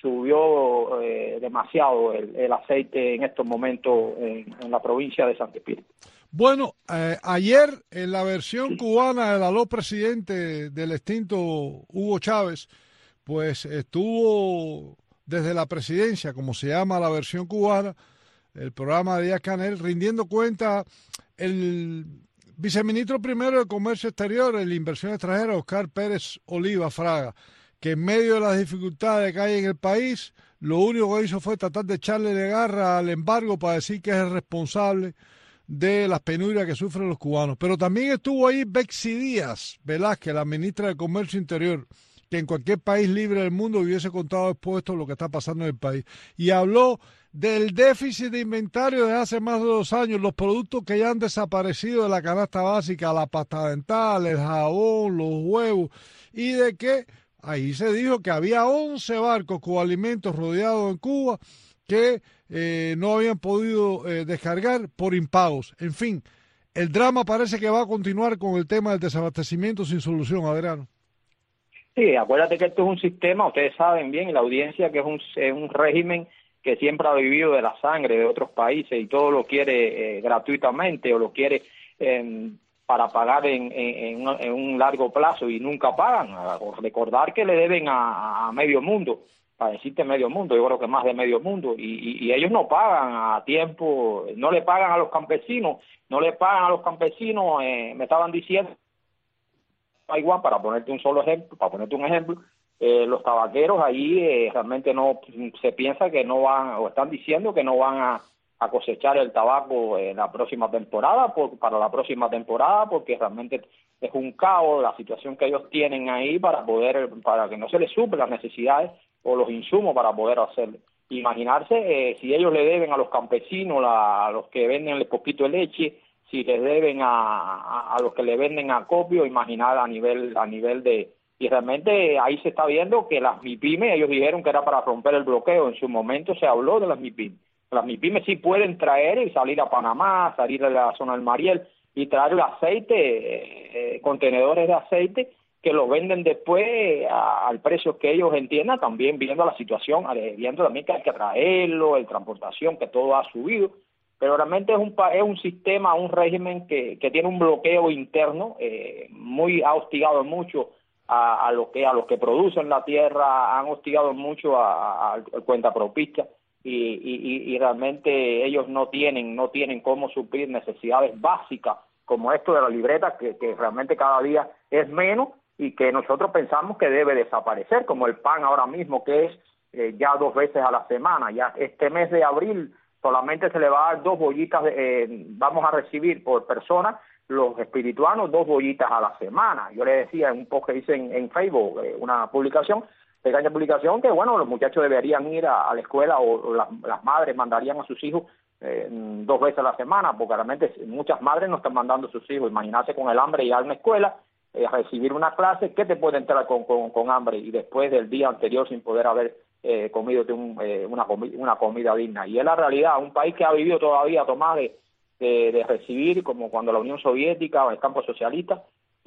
Subió eh, demasiado el, el aceite en estos momentos en, en la provincia de Santo Espíritu. Bueno, eh, ayer en la versión cubana del aló presidente del extinto Hugo Chávez, pues estuvo desde la presidencia, como se llama la versión cubana, el programa de Díaz-Canel, rindiendo cuenta el viceministro primero de Comercio Exterior y la Inversión Extranjera, Oscar Pérez Oliva Fraga, que en medio de las dificultades que hay en el país, lo único que hizo fue tratar de echarle de garra al embargo para decir que es el responsable de las penurias que sufren los cubanos. Pero también estuvo ahí Betsy Díaz Velázquez, la ministra de Comercio Interior, que en cualquier país libre del mundo hubiese contado expuesto lo que está pasando en el país. Y habló del déficit de inventario desde hace más de dos años, los productos que ya han desaparecido de la canasta básica, la pasta dental, el jabón, los huevos, y de que ahí se dijo que había once barcos con alimentos rodeados en Cuba que eh, no habían podido eh, descargar por impagos. En fin, el drama parece que va a continuar con el tema del desabastecimiento sin solución, Adriano. Sí, acuérdate que esto es un sistema, ustedes saben bien, y la audiencia, que es un, es un régimen que siempre ha vivido de la sangre de otros países y todo lo quiere eh, gratuitamente o lo quiere eh, para pagar en, en, en un largo plazo y nunca pagan. Recordar que le deben a, a medio mundo, para decirte medio mundo, yo creo que más de medio mundo, y, y, y ellos no pagan a tiempo, no le pagan a los campesinos, no le pagan a los campesinos, eh, me estaban diciendo, igual, para ponerte un solo ejemplo, para ponerte un ejemplo, eh, los tabaqueros ahí eh, realmente no, se piensa que no van, o están diciendo que no van a, a cosechar el tabaco en la próxima temporada, por, para la próxima temporada, porque realmente es un caos la situación que ellos tienen ahí para poder, para que no se les suplen las necesidades o los insumos para poder hacerlo. Imaginarse eh, si ellos le deben a los campesinos, la, a los que venden el poquito de leche, si les deben a, a, a los que le venden acopio, imaginar a nivel a nivel de, y realmente ahí se está viendo que las MIPYME, ellos dijeron que era para romper el bloqueo, en su momento se habló de las MIPYME. Las MIPYME sí pueden traer y salir a Panamá, salir a la zona del Mariel y traer el aceite, eh, contenedores de aceite, que lo venden después a, al precio que ellos entiendan, también viendo la situación, viendo también que hay que traerlo, el transportación, que todo ha subido, pero realmente es un es un sistema, un régimen que, que tiene un bloqueo interno, eh, muy ha hostigado mucho a, a lo que a los que producen la tierra, han hostigado mucho a, a, al cuentapropista, y, y, y realmente ellos no tienen no tienen cómo suplir necesidades básicas como esto de la libreta, que, que realmente cada día es menos, y que nosotros pensamos que debe desaparecer, como el pan ahora mismo, que es eh, ya dos veces a la semana. Ya este mes de abril solamente se le va a dar dos bollitas, de, eh, vamos a recibir por persona, los espirituanos, dos bollitas a la semana. Yo le decía en un post que hice en, en Facebook, eh, una publicación, pequeña publicación, que bueno, los muchachos deberían ir a, a la escuela, o, o las, las madres mandarían a sus hijos eh, dos veces a la semana, porque realmente muchas madres no están mandando a sus hijos. Imagínate con el hambre ir a una escuela, Eh, recibir una clase, que te puede entrar con, con, con hambre y después del día anterior sin poder haber eh, comido un, eh, una, comi una comida digna. Y es la realidad, un país que ha vivido todavía, Tomás, de, de, de recibir, como cuando la Unión Soviética o el campo socialista,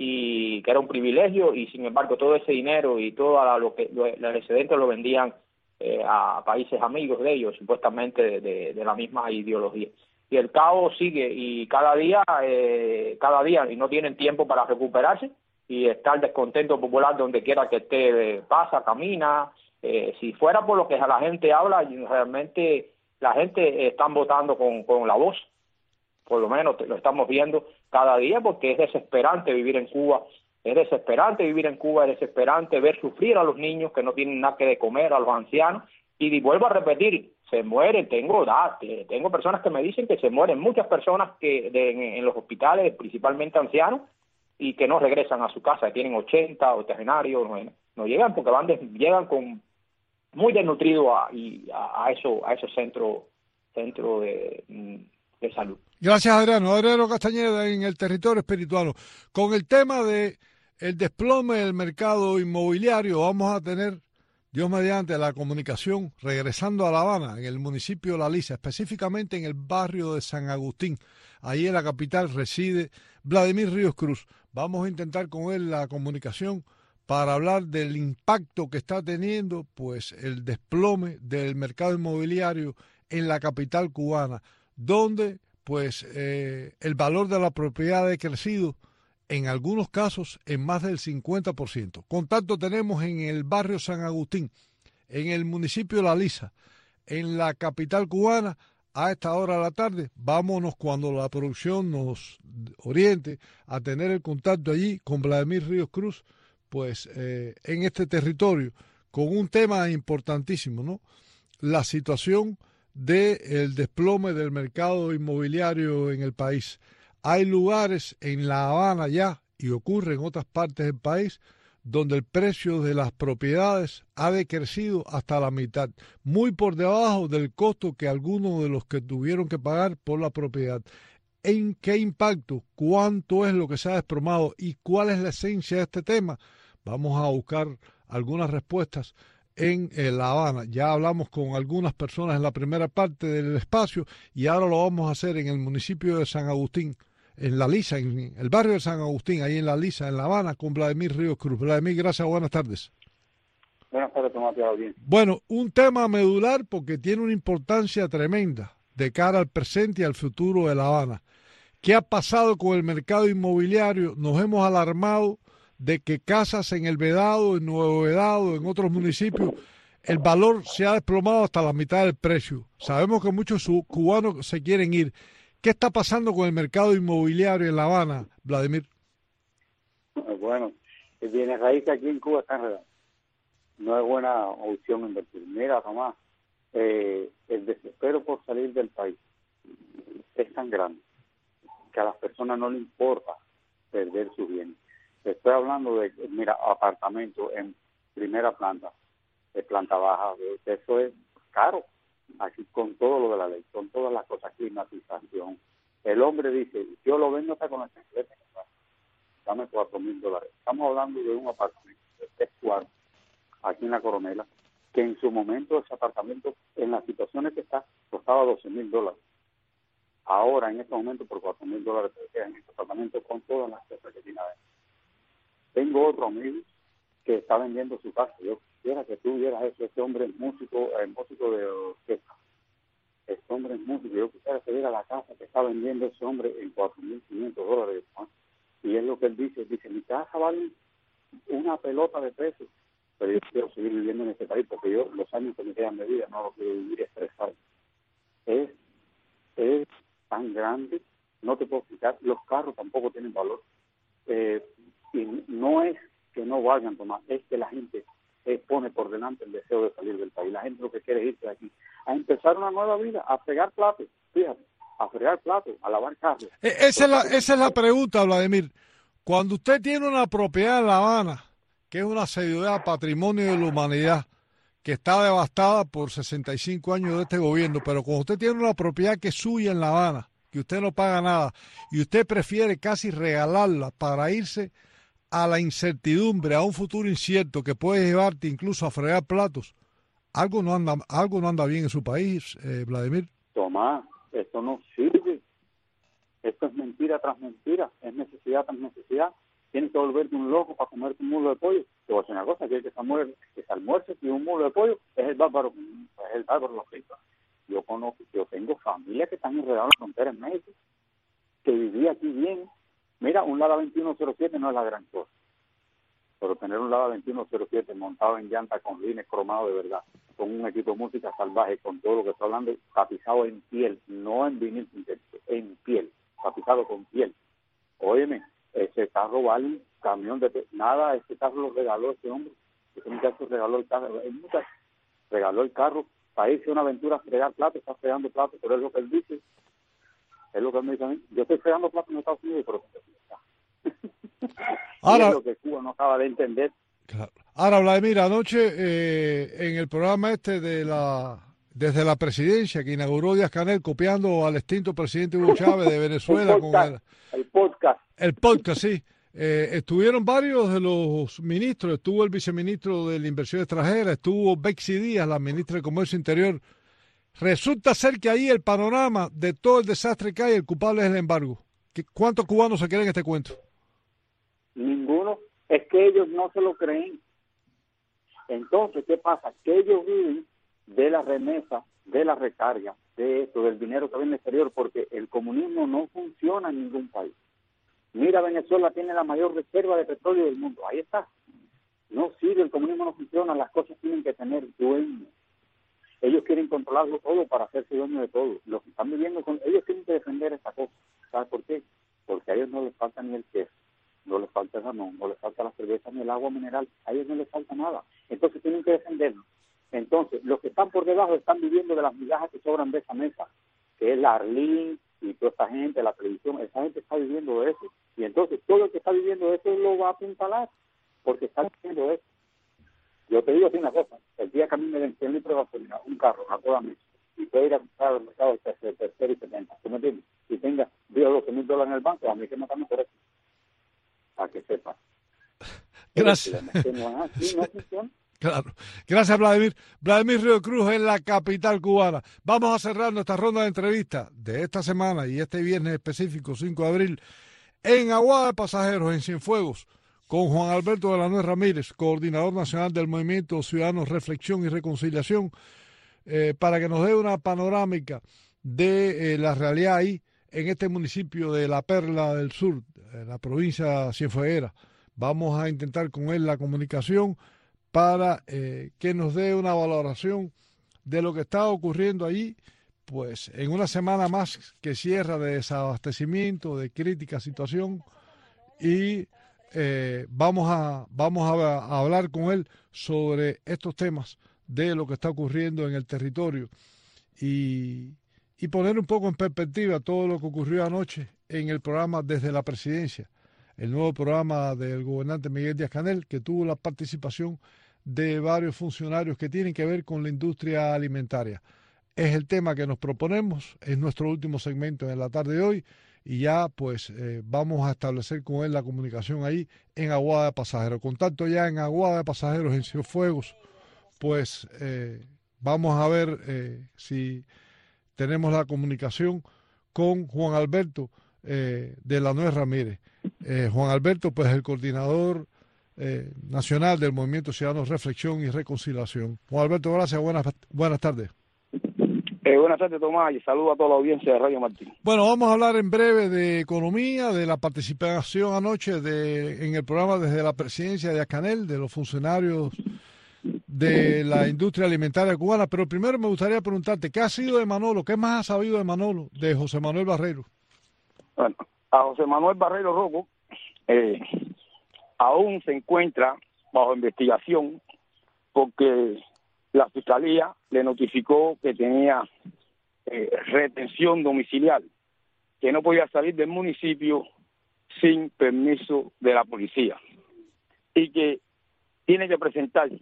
y que era un privilegio, y sin embargo todo ese dinero y todo lo que lo, los excedentes lo vendían eh, a países amigos de ellos, supuestamente de, de, de la misma ideología. Y el caos sigue, y cada día, eh, cada día, y no tienen tiempo para recuperarse, y está el descontento popular donde quiera que esté, eh, pasa, camina. Eh, si fuera por lo que la gente habla, realmente la gente están votando con, con la voz, por lo menos lo estamos viendo cada día, porque es desesperante vivir en Cuba, es desesperante vivir en Cuba, es desesperante ver sufrir a los niños que no tienen nada que de comer, a los ancianos, y vuelvo a repetir, se mueren, tengo edad, tengo personas que me dicen que se mueren, muchas personas que de, en, en los hospitales, principalmente ancianos, y que no regresan a su casa, que tienen ochenta, octogenarios, no, no llegan porque van de, llegan con muy desnutridos a, y a, a eso, a esos centros centro de, de salud. Gracias, Adriano. Adriano Castañeda en el territorio espirituano. Con el tema de el desplome del mercado inmobiliario, vamos a tener, Dios mediante, la comunicación regresando a La Habana, en el municipio de La Lisa, específicamente en el barrio de San Agustín. Ahí en la capital reside Vladimir Ríos Cruz. Vamos a intentar con él la comunicación para hablar del impacto que está teniendo pues el desplome del mercado inmobiliario en la capital cubana, donde pues eh, el valor de la propiedad ha crecido en algunos casos en más del cincuenta por ciento. Contacto tenemos en el barrio San Agustín, en el municipio de La Lisa, en la capital cubana, a esta hora de la tarde. Vámonos cuando la producción nos oriente a tener el contacto allí con Vladimir Ríos Cruz, pues eh, en este territorio, con un tema importantísimo, ¿no? La situación del desplome del mercado inmobiliario en el país. Hay lugares en La Habana ya, y ocurre en otras partes del país, donde el precio de las propiedades ha decrecido hasta la mitad, muy por debajo del costo que algunos de los que tuvieron que pagar por la propiedad. ¿En qué impacto? ¿Cuánto es lo que se ha desplomado? ¿Y cuál es la esencia de este tema? Vamos a buscar algunas respuestas en La Habana. Ya hablamos con algunas personas en la primera parte del espacio y ahora lo vamos a hacer en el municipio de San Agustín, en La Lisa, en el barrio de San Agustín, ahí en La Lisa, en La Habana, con Vladimir Ríos Cruz. Vladimir, gracias, buenas tardes. Buenas tardes, Tomás, bien. Bueno, un tema medular porque tiene una importancia tremenda de cara al presente y al futuro de La Habana. ¿Qué ha pasado con el mercado inmobiliario? Nos hemos alarmado de que casas en El Vedado, en Nuevo Vedado, en otros municipios, el valor se ha desplomado hasta la mitad del precio. Sabemos que muchos cubanos se quieren ir. ¿Qué está pasando con el mercado inmobiliario en La Habana, Vladimir? Bueno, el bienes raíces aquí en Cuba está enredado. No es buena opción invertir. Mira, Tomás, eh, el desespero por salir del país es tan grande que a las personas no les importa perder sus bienes. Estoy hablando de, mira, apartamentos en primera planta, de planta baja, eso es caro. Aquí con todo lo de la ley, con todas las cosas, climatización. El hombre dice, yo lo vendo hasta con la chancleta, dame cuatro mil dólares. Estamos hablando de un apartamento tres cuartos, aquí en La Coronela, que en su momento ese apartamento, en las situaciones que está, costaba doce mil dólares. Ahora, en este momento, por cuatro mil dólares te queda en este apartamento con todas las cosas que tiene adentro. Tengo otro amigo que está vendiendo su casa. Yo quisiera que tú vieras eso. Este hombre es músico, es músico de orquesta. Este hombre es músico. Yo quisiera que viera la casa que está vendiendo ese hombre en cuatro mil quinientos dólares. ¿no? Y es lo que él dice. Dice, mi casa vale una pelota de pesos. Pero yo quiero seguir viviendo en este país porque yo los años que me quedan de vida no los quiero vivir estresado. Es, es tan grande, no te puedo explicar. Los carros tampoco tienen valor. Eh, y no es que no valgan, Tomás, es que la gente eh, pone por delante el deseo de salir del país. La gente lo que quiere es irse de aquí a empezar una nueva vida, a fregar platos, fíjate, a fregar platos, a lavar carros. Eh, esa, es la, esa es la pregunta, Vladimir. Cuando usted tiene una propiedad en La Habana, que es una ciudad patrimonio de la humanidad, que está devastada por sesenta y cinco años de este gobierno, pero cuando usted tiene una propiedad que es suya en La Habana, que usted no paga nada, y usted prefiere casi regalarla para irse a la incertidumbre, a un futuro incierto que puede llevarte incluso a fregar platos, algo no anda, algo no anda bien en su país, eh, Vladimir. Tomás, esto no sirve. Esto es mentira tras mentira, es necesidad tras necesidad. Tienes que volverte un loco para comerte un mulo de pollo. Te voy a decir una cosa, que el que se almuerce, que se almuerce y un mulo de pollo es el bárbaro, es el bárbaro los fritos. Yo conozco, yo tengo familia que están enredadas en la frontera en México, que vivía aquí bien. Mira, un Lada veintiuno cero siete no es la gran cosa, pero tener un Lada veintiuno cero siete montado en llanta con rines cromados de verdad, con un equipo de música salvaje, con todo lo que estoy hablando, tapizado en piel, no en vinil sintético, en piel, tapizado con piel. Óyeme, ese carro vale un camión de... Nada, ese carro lo regaló ese hombre, ese muchacho regaló el carro, el muchacho regaló el carro para irse a una aventura a fregar platos, está fregando platos, pero es lo que él dice. Es lo que me dice a mí. Yo estoy fregando platos en Estados Unidos, pero ahora, es lo que Cuba no acaba de entender. Claro. Ahora, Vladimir, anoche eh, en el programa este de la desde la presidencia que inauguró Díaz-Canel, copiando al extinto presidente Hugo Chávez de Venezuela. el, podcast, con el, el podcast. El podcast, sí. Eh, estuvieron varios de los ministros, estuvo el viceministro de la Inversión Extranjera, estuvo Betsy Díaz, la ministra de Comercio Interior. Resulta ser que ahí el panorama de todo el desastre que hay, el culpable es el embargo. ¿Cuántos cubanos se creen este cuento? Ninguno. Es que ellos no se lo creen. Entonces, ¿qué pasa? Que ellos viven de la remesa, de la recarga, de esto, del dinero que viene del exterior, porque el comunismo no funciona en ningún país. Mira, Venezuela tiene la mayor reserva de petróleo del mundo. Ahí está. No sirve, el comunismo no funciona, las cosas tienen que tener dueños. Ellos quieren controlarlo todo para hacerse dueños de todo. Los que están viviendo con ellos tienen que defender esa cosa. ¿Sabes por qué? Porque a ellos no les falta ni el queso, no les falta el jamón, no les falta la cerveza ni el agua mineral. A ellos no les falta nada. Entonces tienen que defenderlo. Entonces, los que están por debajo están viviendo de las migajas que sobran de esa mesa, que es la Arlín y toda esta gente, la televisión. Esa gente está viviendo de eso. Y entonces todo el que está viviendo de eso lo va a apuntalar, porque está viviendo de eso. Yo te digo así una cosa, el día que a mí me den cien litros de gasolina, un carro a toda mesa, y puede ir a comprar al mercado de tercero, tercero y setenta, ¿tú me entiendes? Y tenga diez o doce mil dólares en el banco, a mí que me matarme por eso, para que sepa. Gracias. No, así, no funciona. Claro. Gracias, Vladimir. Vladimir Río Cruz en la capital cubana. Vamos a cerrar nuestra ronda de entrevistas de esta semana y este viernes específico, cinco de abril, en Aguada de Pasajeros, en Cienfuegos, con Juan Alberto de la Nuez Ramírez, coordinador nacional del Movimiento Ciudadanos Reflexión y Reconciliación, eh, para que nos dé una panorámica de eh, la realidad ahí, en este municipio de La Perla del Sur, en la provincia cienfueguera. Vamos a intentar con él la comunicación para eh, que nos dé una valoración de lo que está ocurriendo allí, pues en una semana más que cierra de desabastecimiento, de crítica situación, y eh, vamos a vamos a, a hablar con él sobre estos temas de lo que está ocurriendo en el territorio y, y poner un poco en perspectiva todo lo que ocurrió anoche en el programa Desde la Presidencia, el nuevo programa del gobernante Miguel Díaz-Canel, que tuvo la participación de varios funcionarios que tienen que ver con la industria alimentaria. Es el tema que nos proponemos, es nuestro último segmento en la tarde de hoy y ya pues eh, vamos a establecer con él la comunicación ahí en Aguada de Pasajeros. Contacto ya en Aguada de Pasajeros, en Cienfuegos, pues eh, vamos a ver eh, si tenemos la comunicación con Juan Alberto eh, de la Nuez Ramírez. Eh, Juan Alberto, pues el coordinador eh, nacional del Movimiento Ciudadano Reflexión y Reconciliación. Juan Alberto, gracias, buenas, buenas tardes. Eh, buenas tardes, Tomás, y saludo a toda la audiencia de Radio Martín. Bueno, vamos a hablar en breve de economía, de la participación anoche de, en el programa desde la presidencia de Ascanel, de los funcionarios de la industria alimentaria cubana, pero primero me gustaría preguntarte, ¿qué ha sido de Manolo? ¿Qué más has sabido de Manolo, de José Manuel Barreiro? Bueno, a José Manuel Barreiro Rocco eh, aún se encuentra bajo investigación porque la Fiscalía le notificó que tenía eh, retención domiciliar, que no podía salir del municipio sin permiso de la policía y que tiene que presentarse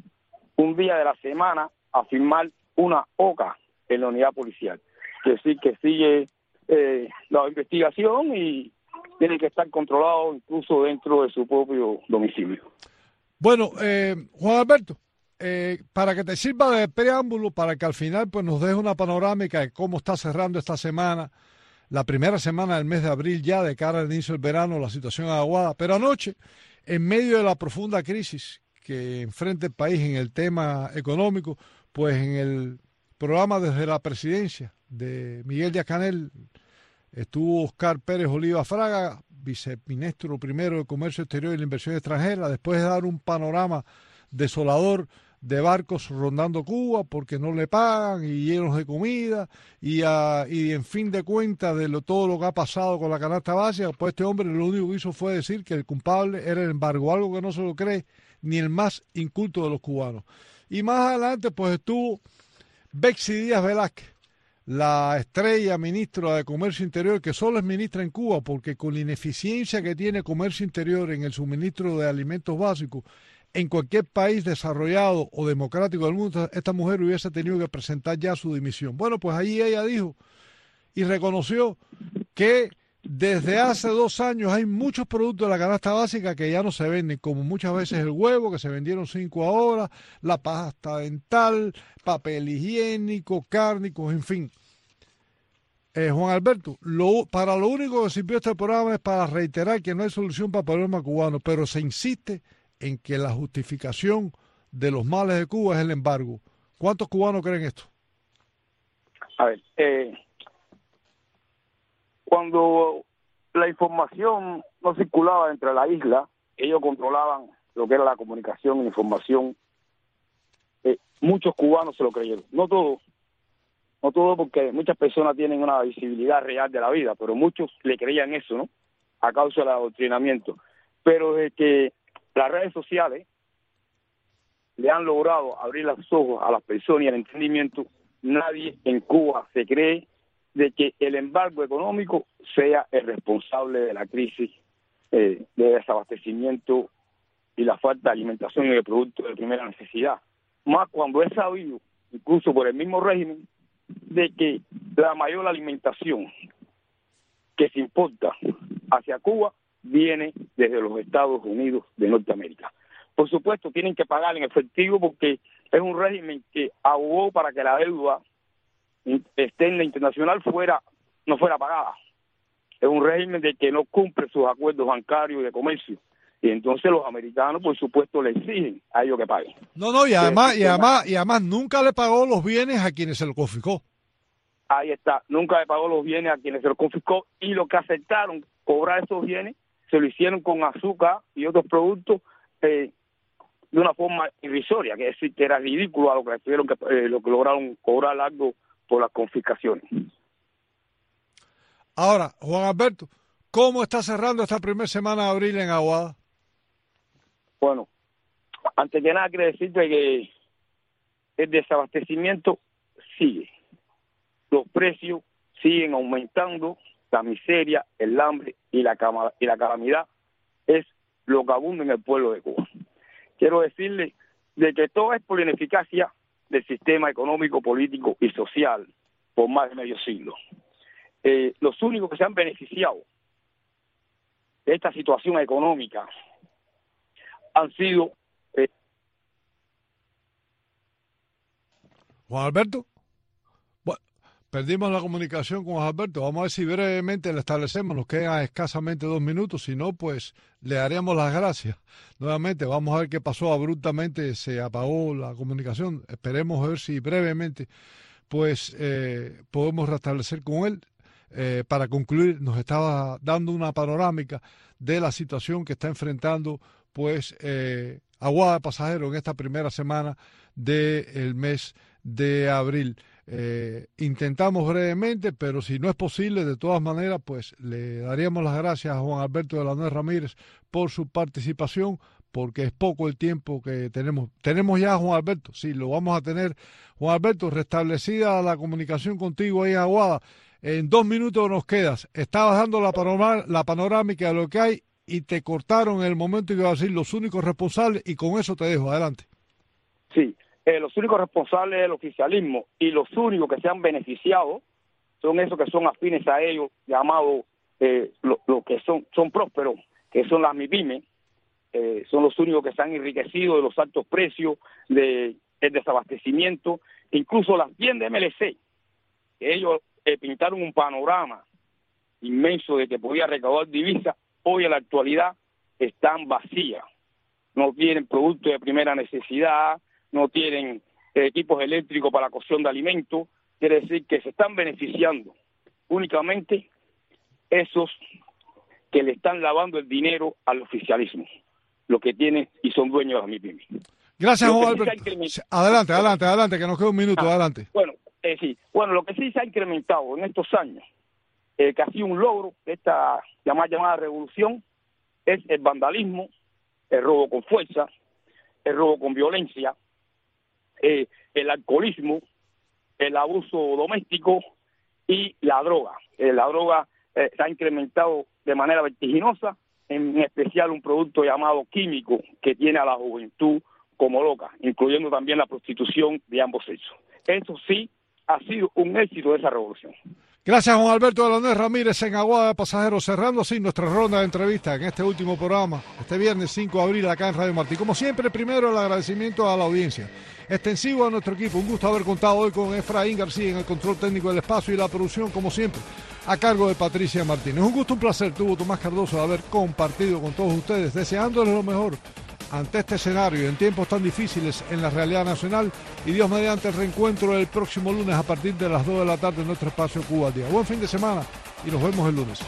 un día de la semana a firmar una OCA en la unidad policial, que sí que sigue eh, la investigación y tiene que estar controlado incluso dentro de su propio domicilio. Bueno, eh, Juan Alberto, eh, para que te sirva de preámbulo, para que al final pues nos deje una panorámica de cómo está cerrando esta semana, la primera semana del mes de abril ya de cara al inicio del verano, la situación en Aguada, pero anoche, en medio de la profunda crisis que enfrenta el país en el tema económico, pues en el programa desde la presidencia de Miguel Díaz-Canel estuvo Oscar Pérez Oliva Fraga, viceministro primero de Comercio Exterior y la Inversión Extranjera, después de dar un panorama desolador de barcos rondando Cuba porque no le pagan y llenos de comida y, a, y en fin de cuentas de lo, todo lo que ha pasado con la canasta básica, pues este hombre lo único que hizo fue decir que el culpable era el embargo, algo que no se lo cree ni el más inculto de los cubanos. Y más adelante pues estuvo Betsy Díaz Velázquez, la estrella ministra de Comercio Interior, que solo es ministra en Cuba porque con la ineficiencia que tiene Comercio Interior en el suministro de alimentos básicos, en cualquier país desarrollado o democrático del mundo, esta mujer hubiese tenido que presentar ya su dimisión. Bueno, pues ahí ella dijo y reconoció que desde hace dos años hay muchos productos de la canasta básica que ya no se venden, como muchas veces el huevo, que se vendieron cinco ahora, la pasta dental, papel higiénico, cárnicos, en fin. Eh, Juan Alberto, lo, para lo único que sirvió este programa es para reiterar que no hay solución para el problema cubano, pero se insiste en que la justificación de los males de Cuba es el embargo. ¿Cuántos cubanos creen esto? A ver, eh, cuando la información no circulaba entre la isla, ellos controlaban lo que era la comunicación y la información, eh, muchos cubanos se lo creyeron. No todos, no todos porque muchas personas tienen una visibilidad real de la vida, pero muchos le creían eso, ¿no? A causa del adoctrinamiento. Pero desde que las redes sociales le han logrado abrir los ojos a las personas y al entendimiento, nadie en Cuba se cree de que el embargo económico sea el responsable de la crisis eh, de desabastecimiento y la falta de alimentación y de productos de primera necesidad. Más cuando es sabido, incluso por el mismo régimen, de que la mayor alimentación que se importa hacia Cuba viene desde los Estados Unidos de Norteamérica. Por supuesto, tienen que pagar en efectivo porque es un régimen que abogó para que la deuda externa internacional fuera no fuera pagada. Es un régimen de que no cumple sus acuerdos bancarios y de comercio. Y entonces los americanos, por supuesto, le exigen a ellos que paguen. No, no, y además, y además, y además nunca le pagó los bienes a quienes se lo confiscó. Ahí está, nunca le pagó los bienes a quienes se lo confiscó y lo que aceptaron cobrar esos bienes se lo hicieron con azúcar y otros productos eh, de una forma irrisoria, que es decir, que era ridículo a lo que tuvieron que eh, lo que lograron cobrar algo por las confiscaciones. Ahora, Juan Alberto, ¿cómo está cerrando esta primera semana de abril en Aguada? Bueno, antes que nada quiero decirte que el desabastecimiento sigue. Los precios siguen aumentando, la miseria, el hambre y la, cama, y la calamidad es lo que abunda en el pueblo de Cuba. Quiero decirle de que todo es por la ineficacia del sistema económico, político y social por más de medio siglo. eh, los únicos que se han beneficiado de esta situación económica han sido... Eh... Juan Alberto, bueno, perdimos la comunicación con Juan Alberto. Vamos a ver si brevemente le establecemos, nos quedan escasamente dos minutos, si no, pues le haremos las gracias. Nuevamente, vamos a ver qué pasó, abruptamente se apagó la comunicación. Esperemos ver si brevemente pues eh, podemos restablecer con él. Eh, para concluir, nos estaba dando una panorámica de la situación que está enfrentando pues eh, Aguada de Pasajeros en esta primera semana del mes de abril. Eh, intentamos brevemente, pero si no es posible, de todas maneras, pues le daríamos las gracias a Juan Alberto de la Nuez Ramírez por su participación, porque es poco el tiempo que tenemos. Tenemos ya a Juan Alberto, sí, lo vamos a tener. Juan Alberto, restablecida la comunicación contigo ahí en Aguada. En dos minutos nos quedas. Estabas dando la, panorama, la panorámica de lo que hay y te cortaron en el momento que iba a decir los únicos responsables, y con eso te dejo. Adelante. Sí, eh, los únicos responsables del oficialismo y los únicos que se han beneficiado son esos que son afines a ellos, llamados eh, lo, lo que son, son prósperos, que son las MIPYME, eh, son los únicos que se han enriquecido de los altos precios, de el desabastecimiento, incluso las tiendas M L C, que ellos eh, pintaron un panorama inmenso de que podía recaudar divisas, hoy en la actualidad están vacías, no tienen productos de primera necesidad, no tienen eh, equipos eléctricos para la cocción de alimentos, quiere decir que se están beneficiando únicamente esos que le están lavando el dinero al oficialismo, los que tienen y son dueños de las MIPYME. Gracias, Juan Alberto. Adelante, adelante, adelante, que nos queda un minuto, ah, adelante. Bueno, eh, sí, bueno, lo que sí se ha incrementado en estos años, eh, que ha sido un logro de esta llamada, llamada revolución, es el vandalismo, el robo con fuerza, el robo con violencia, eh, el alcoholismo, el abuso doméstico y la droga. Eh, la droga eh, se ha incrementado de manera vertiginosa, en especial un producto llamado químico que tiene a la juventud como loca, incluyendo también la prostitución de ambos sexos. Eso sí ha sido un éxito de esa revolución. Gracias, Juan Alberto de la Nuez Ramírez en Aguada de Pasajeros, cerrando así nuestra ronda de entrevistas en este último programa, este viernes cinco de abril acá en Radio Martí. Como siempre, primero el agradecimiento a la audiencia, extensivo a nuestro equipo. Un gusto haber contado hoy con Efraín García en el control técnico del espacio y la producción, como siempre, a cargo de Patricia Martínez. Un gusto, un placer, tuvo Tomás Cardoso de haber compartido con todos ustedes, deseándoles lo mejor ante este escenario y en tiempos tan difíciles en la realidad nacional, y Dios mediante el reencuentro el próximo lunes a partir de las dos de la tarde en nuestro espacio Cuba al Día. Buen fin de semana y nos vemos el lunes.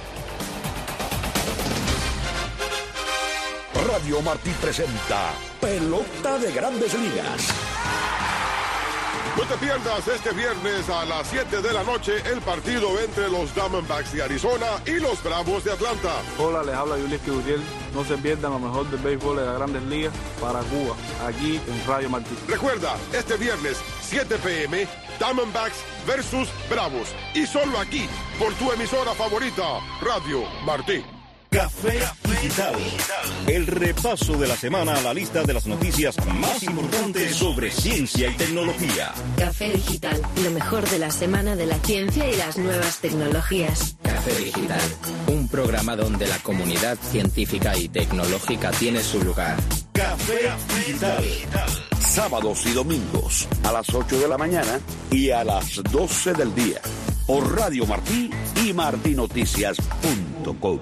Radio Martí presenta Pelota de Grandes Ligas. No te pierdas este viernes a las siete de la noche el partido entre los Diamondbacks de Arizona y los Bravos de Atlanta. Hola, les habla Yuliski Gutiel. No se pierdan lo mejor del béisbol de las Grandes Ligas para Cuba, aquí en Radio Martí. Recuerda, este viernes, siete p m, Diamondbacks versus Bravos. Y solo aquí, por tu emisora favorita, Radio Martí. Café Digital. El repaso de la semana a la lista de las noticias más importantes sobre ciencia y tecnología. Café Digital, lo mejor de la semana de la ciencia y las nuevas tecnologías. Café Digital, un programa donde la comunidad científica y tecnológica tiene su lugar. Café Digital. Sábados y domingos a las ocho de la mañana y a las doce del día. Por Radio Martí y martí noticias punto com.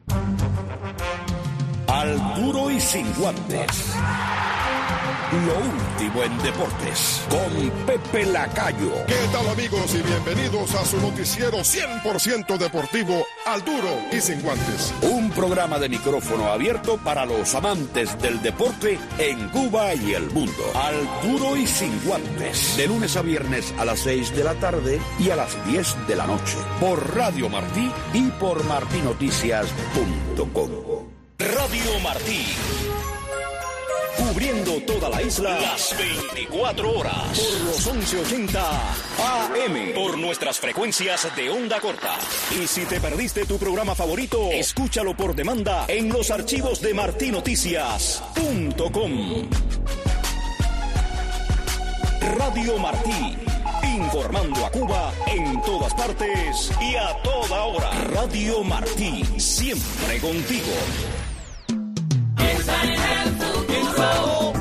Al duro y sin guantes. Lo último en deportes con Pepe Lacayo. ¿Qué tal, amigos? Y bienvenidos a su noticiero cien por ciento deportivo, Al duro y sin guantes. Un programa de micrófono abierto para los amantes del deporte en Cuba y el mundo. Al duro y sin guantes. De lunes a viernes a las seis de la tarde y a las diez de la noche. Por Radio Martí y por martí noticias punto com. Radio Martí. Cubriendo toda la isla las veinticuatro horas. Por los once ochenta A M. Por nuestras frecuencias de onda corta. Y si te perdiste tu programa favorito, escúchalo por demanda en los archivos de martí noticias punto com. Radio Martí. informando a Cuba en todas partes y a toda hora. Radio Martí, siempre contigo. Piensa en el futuro.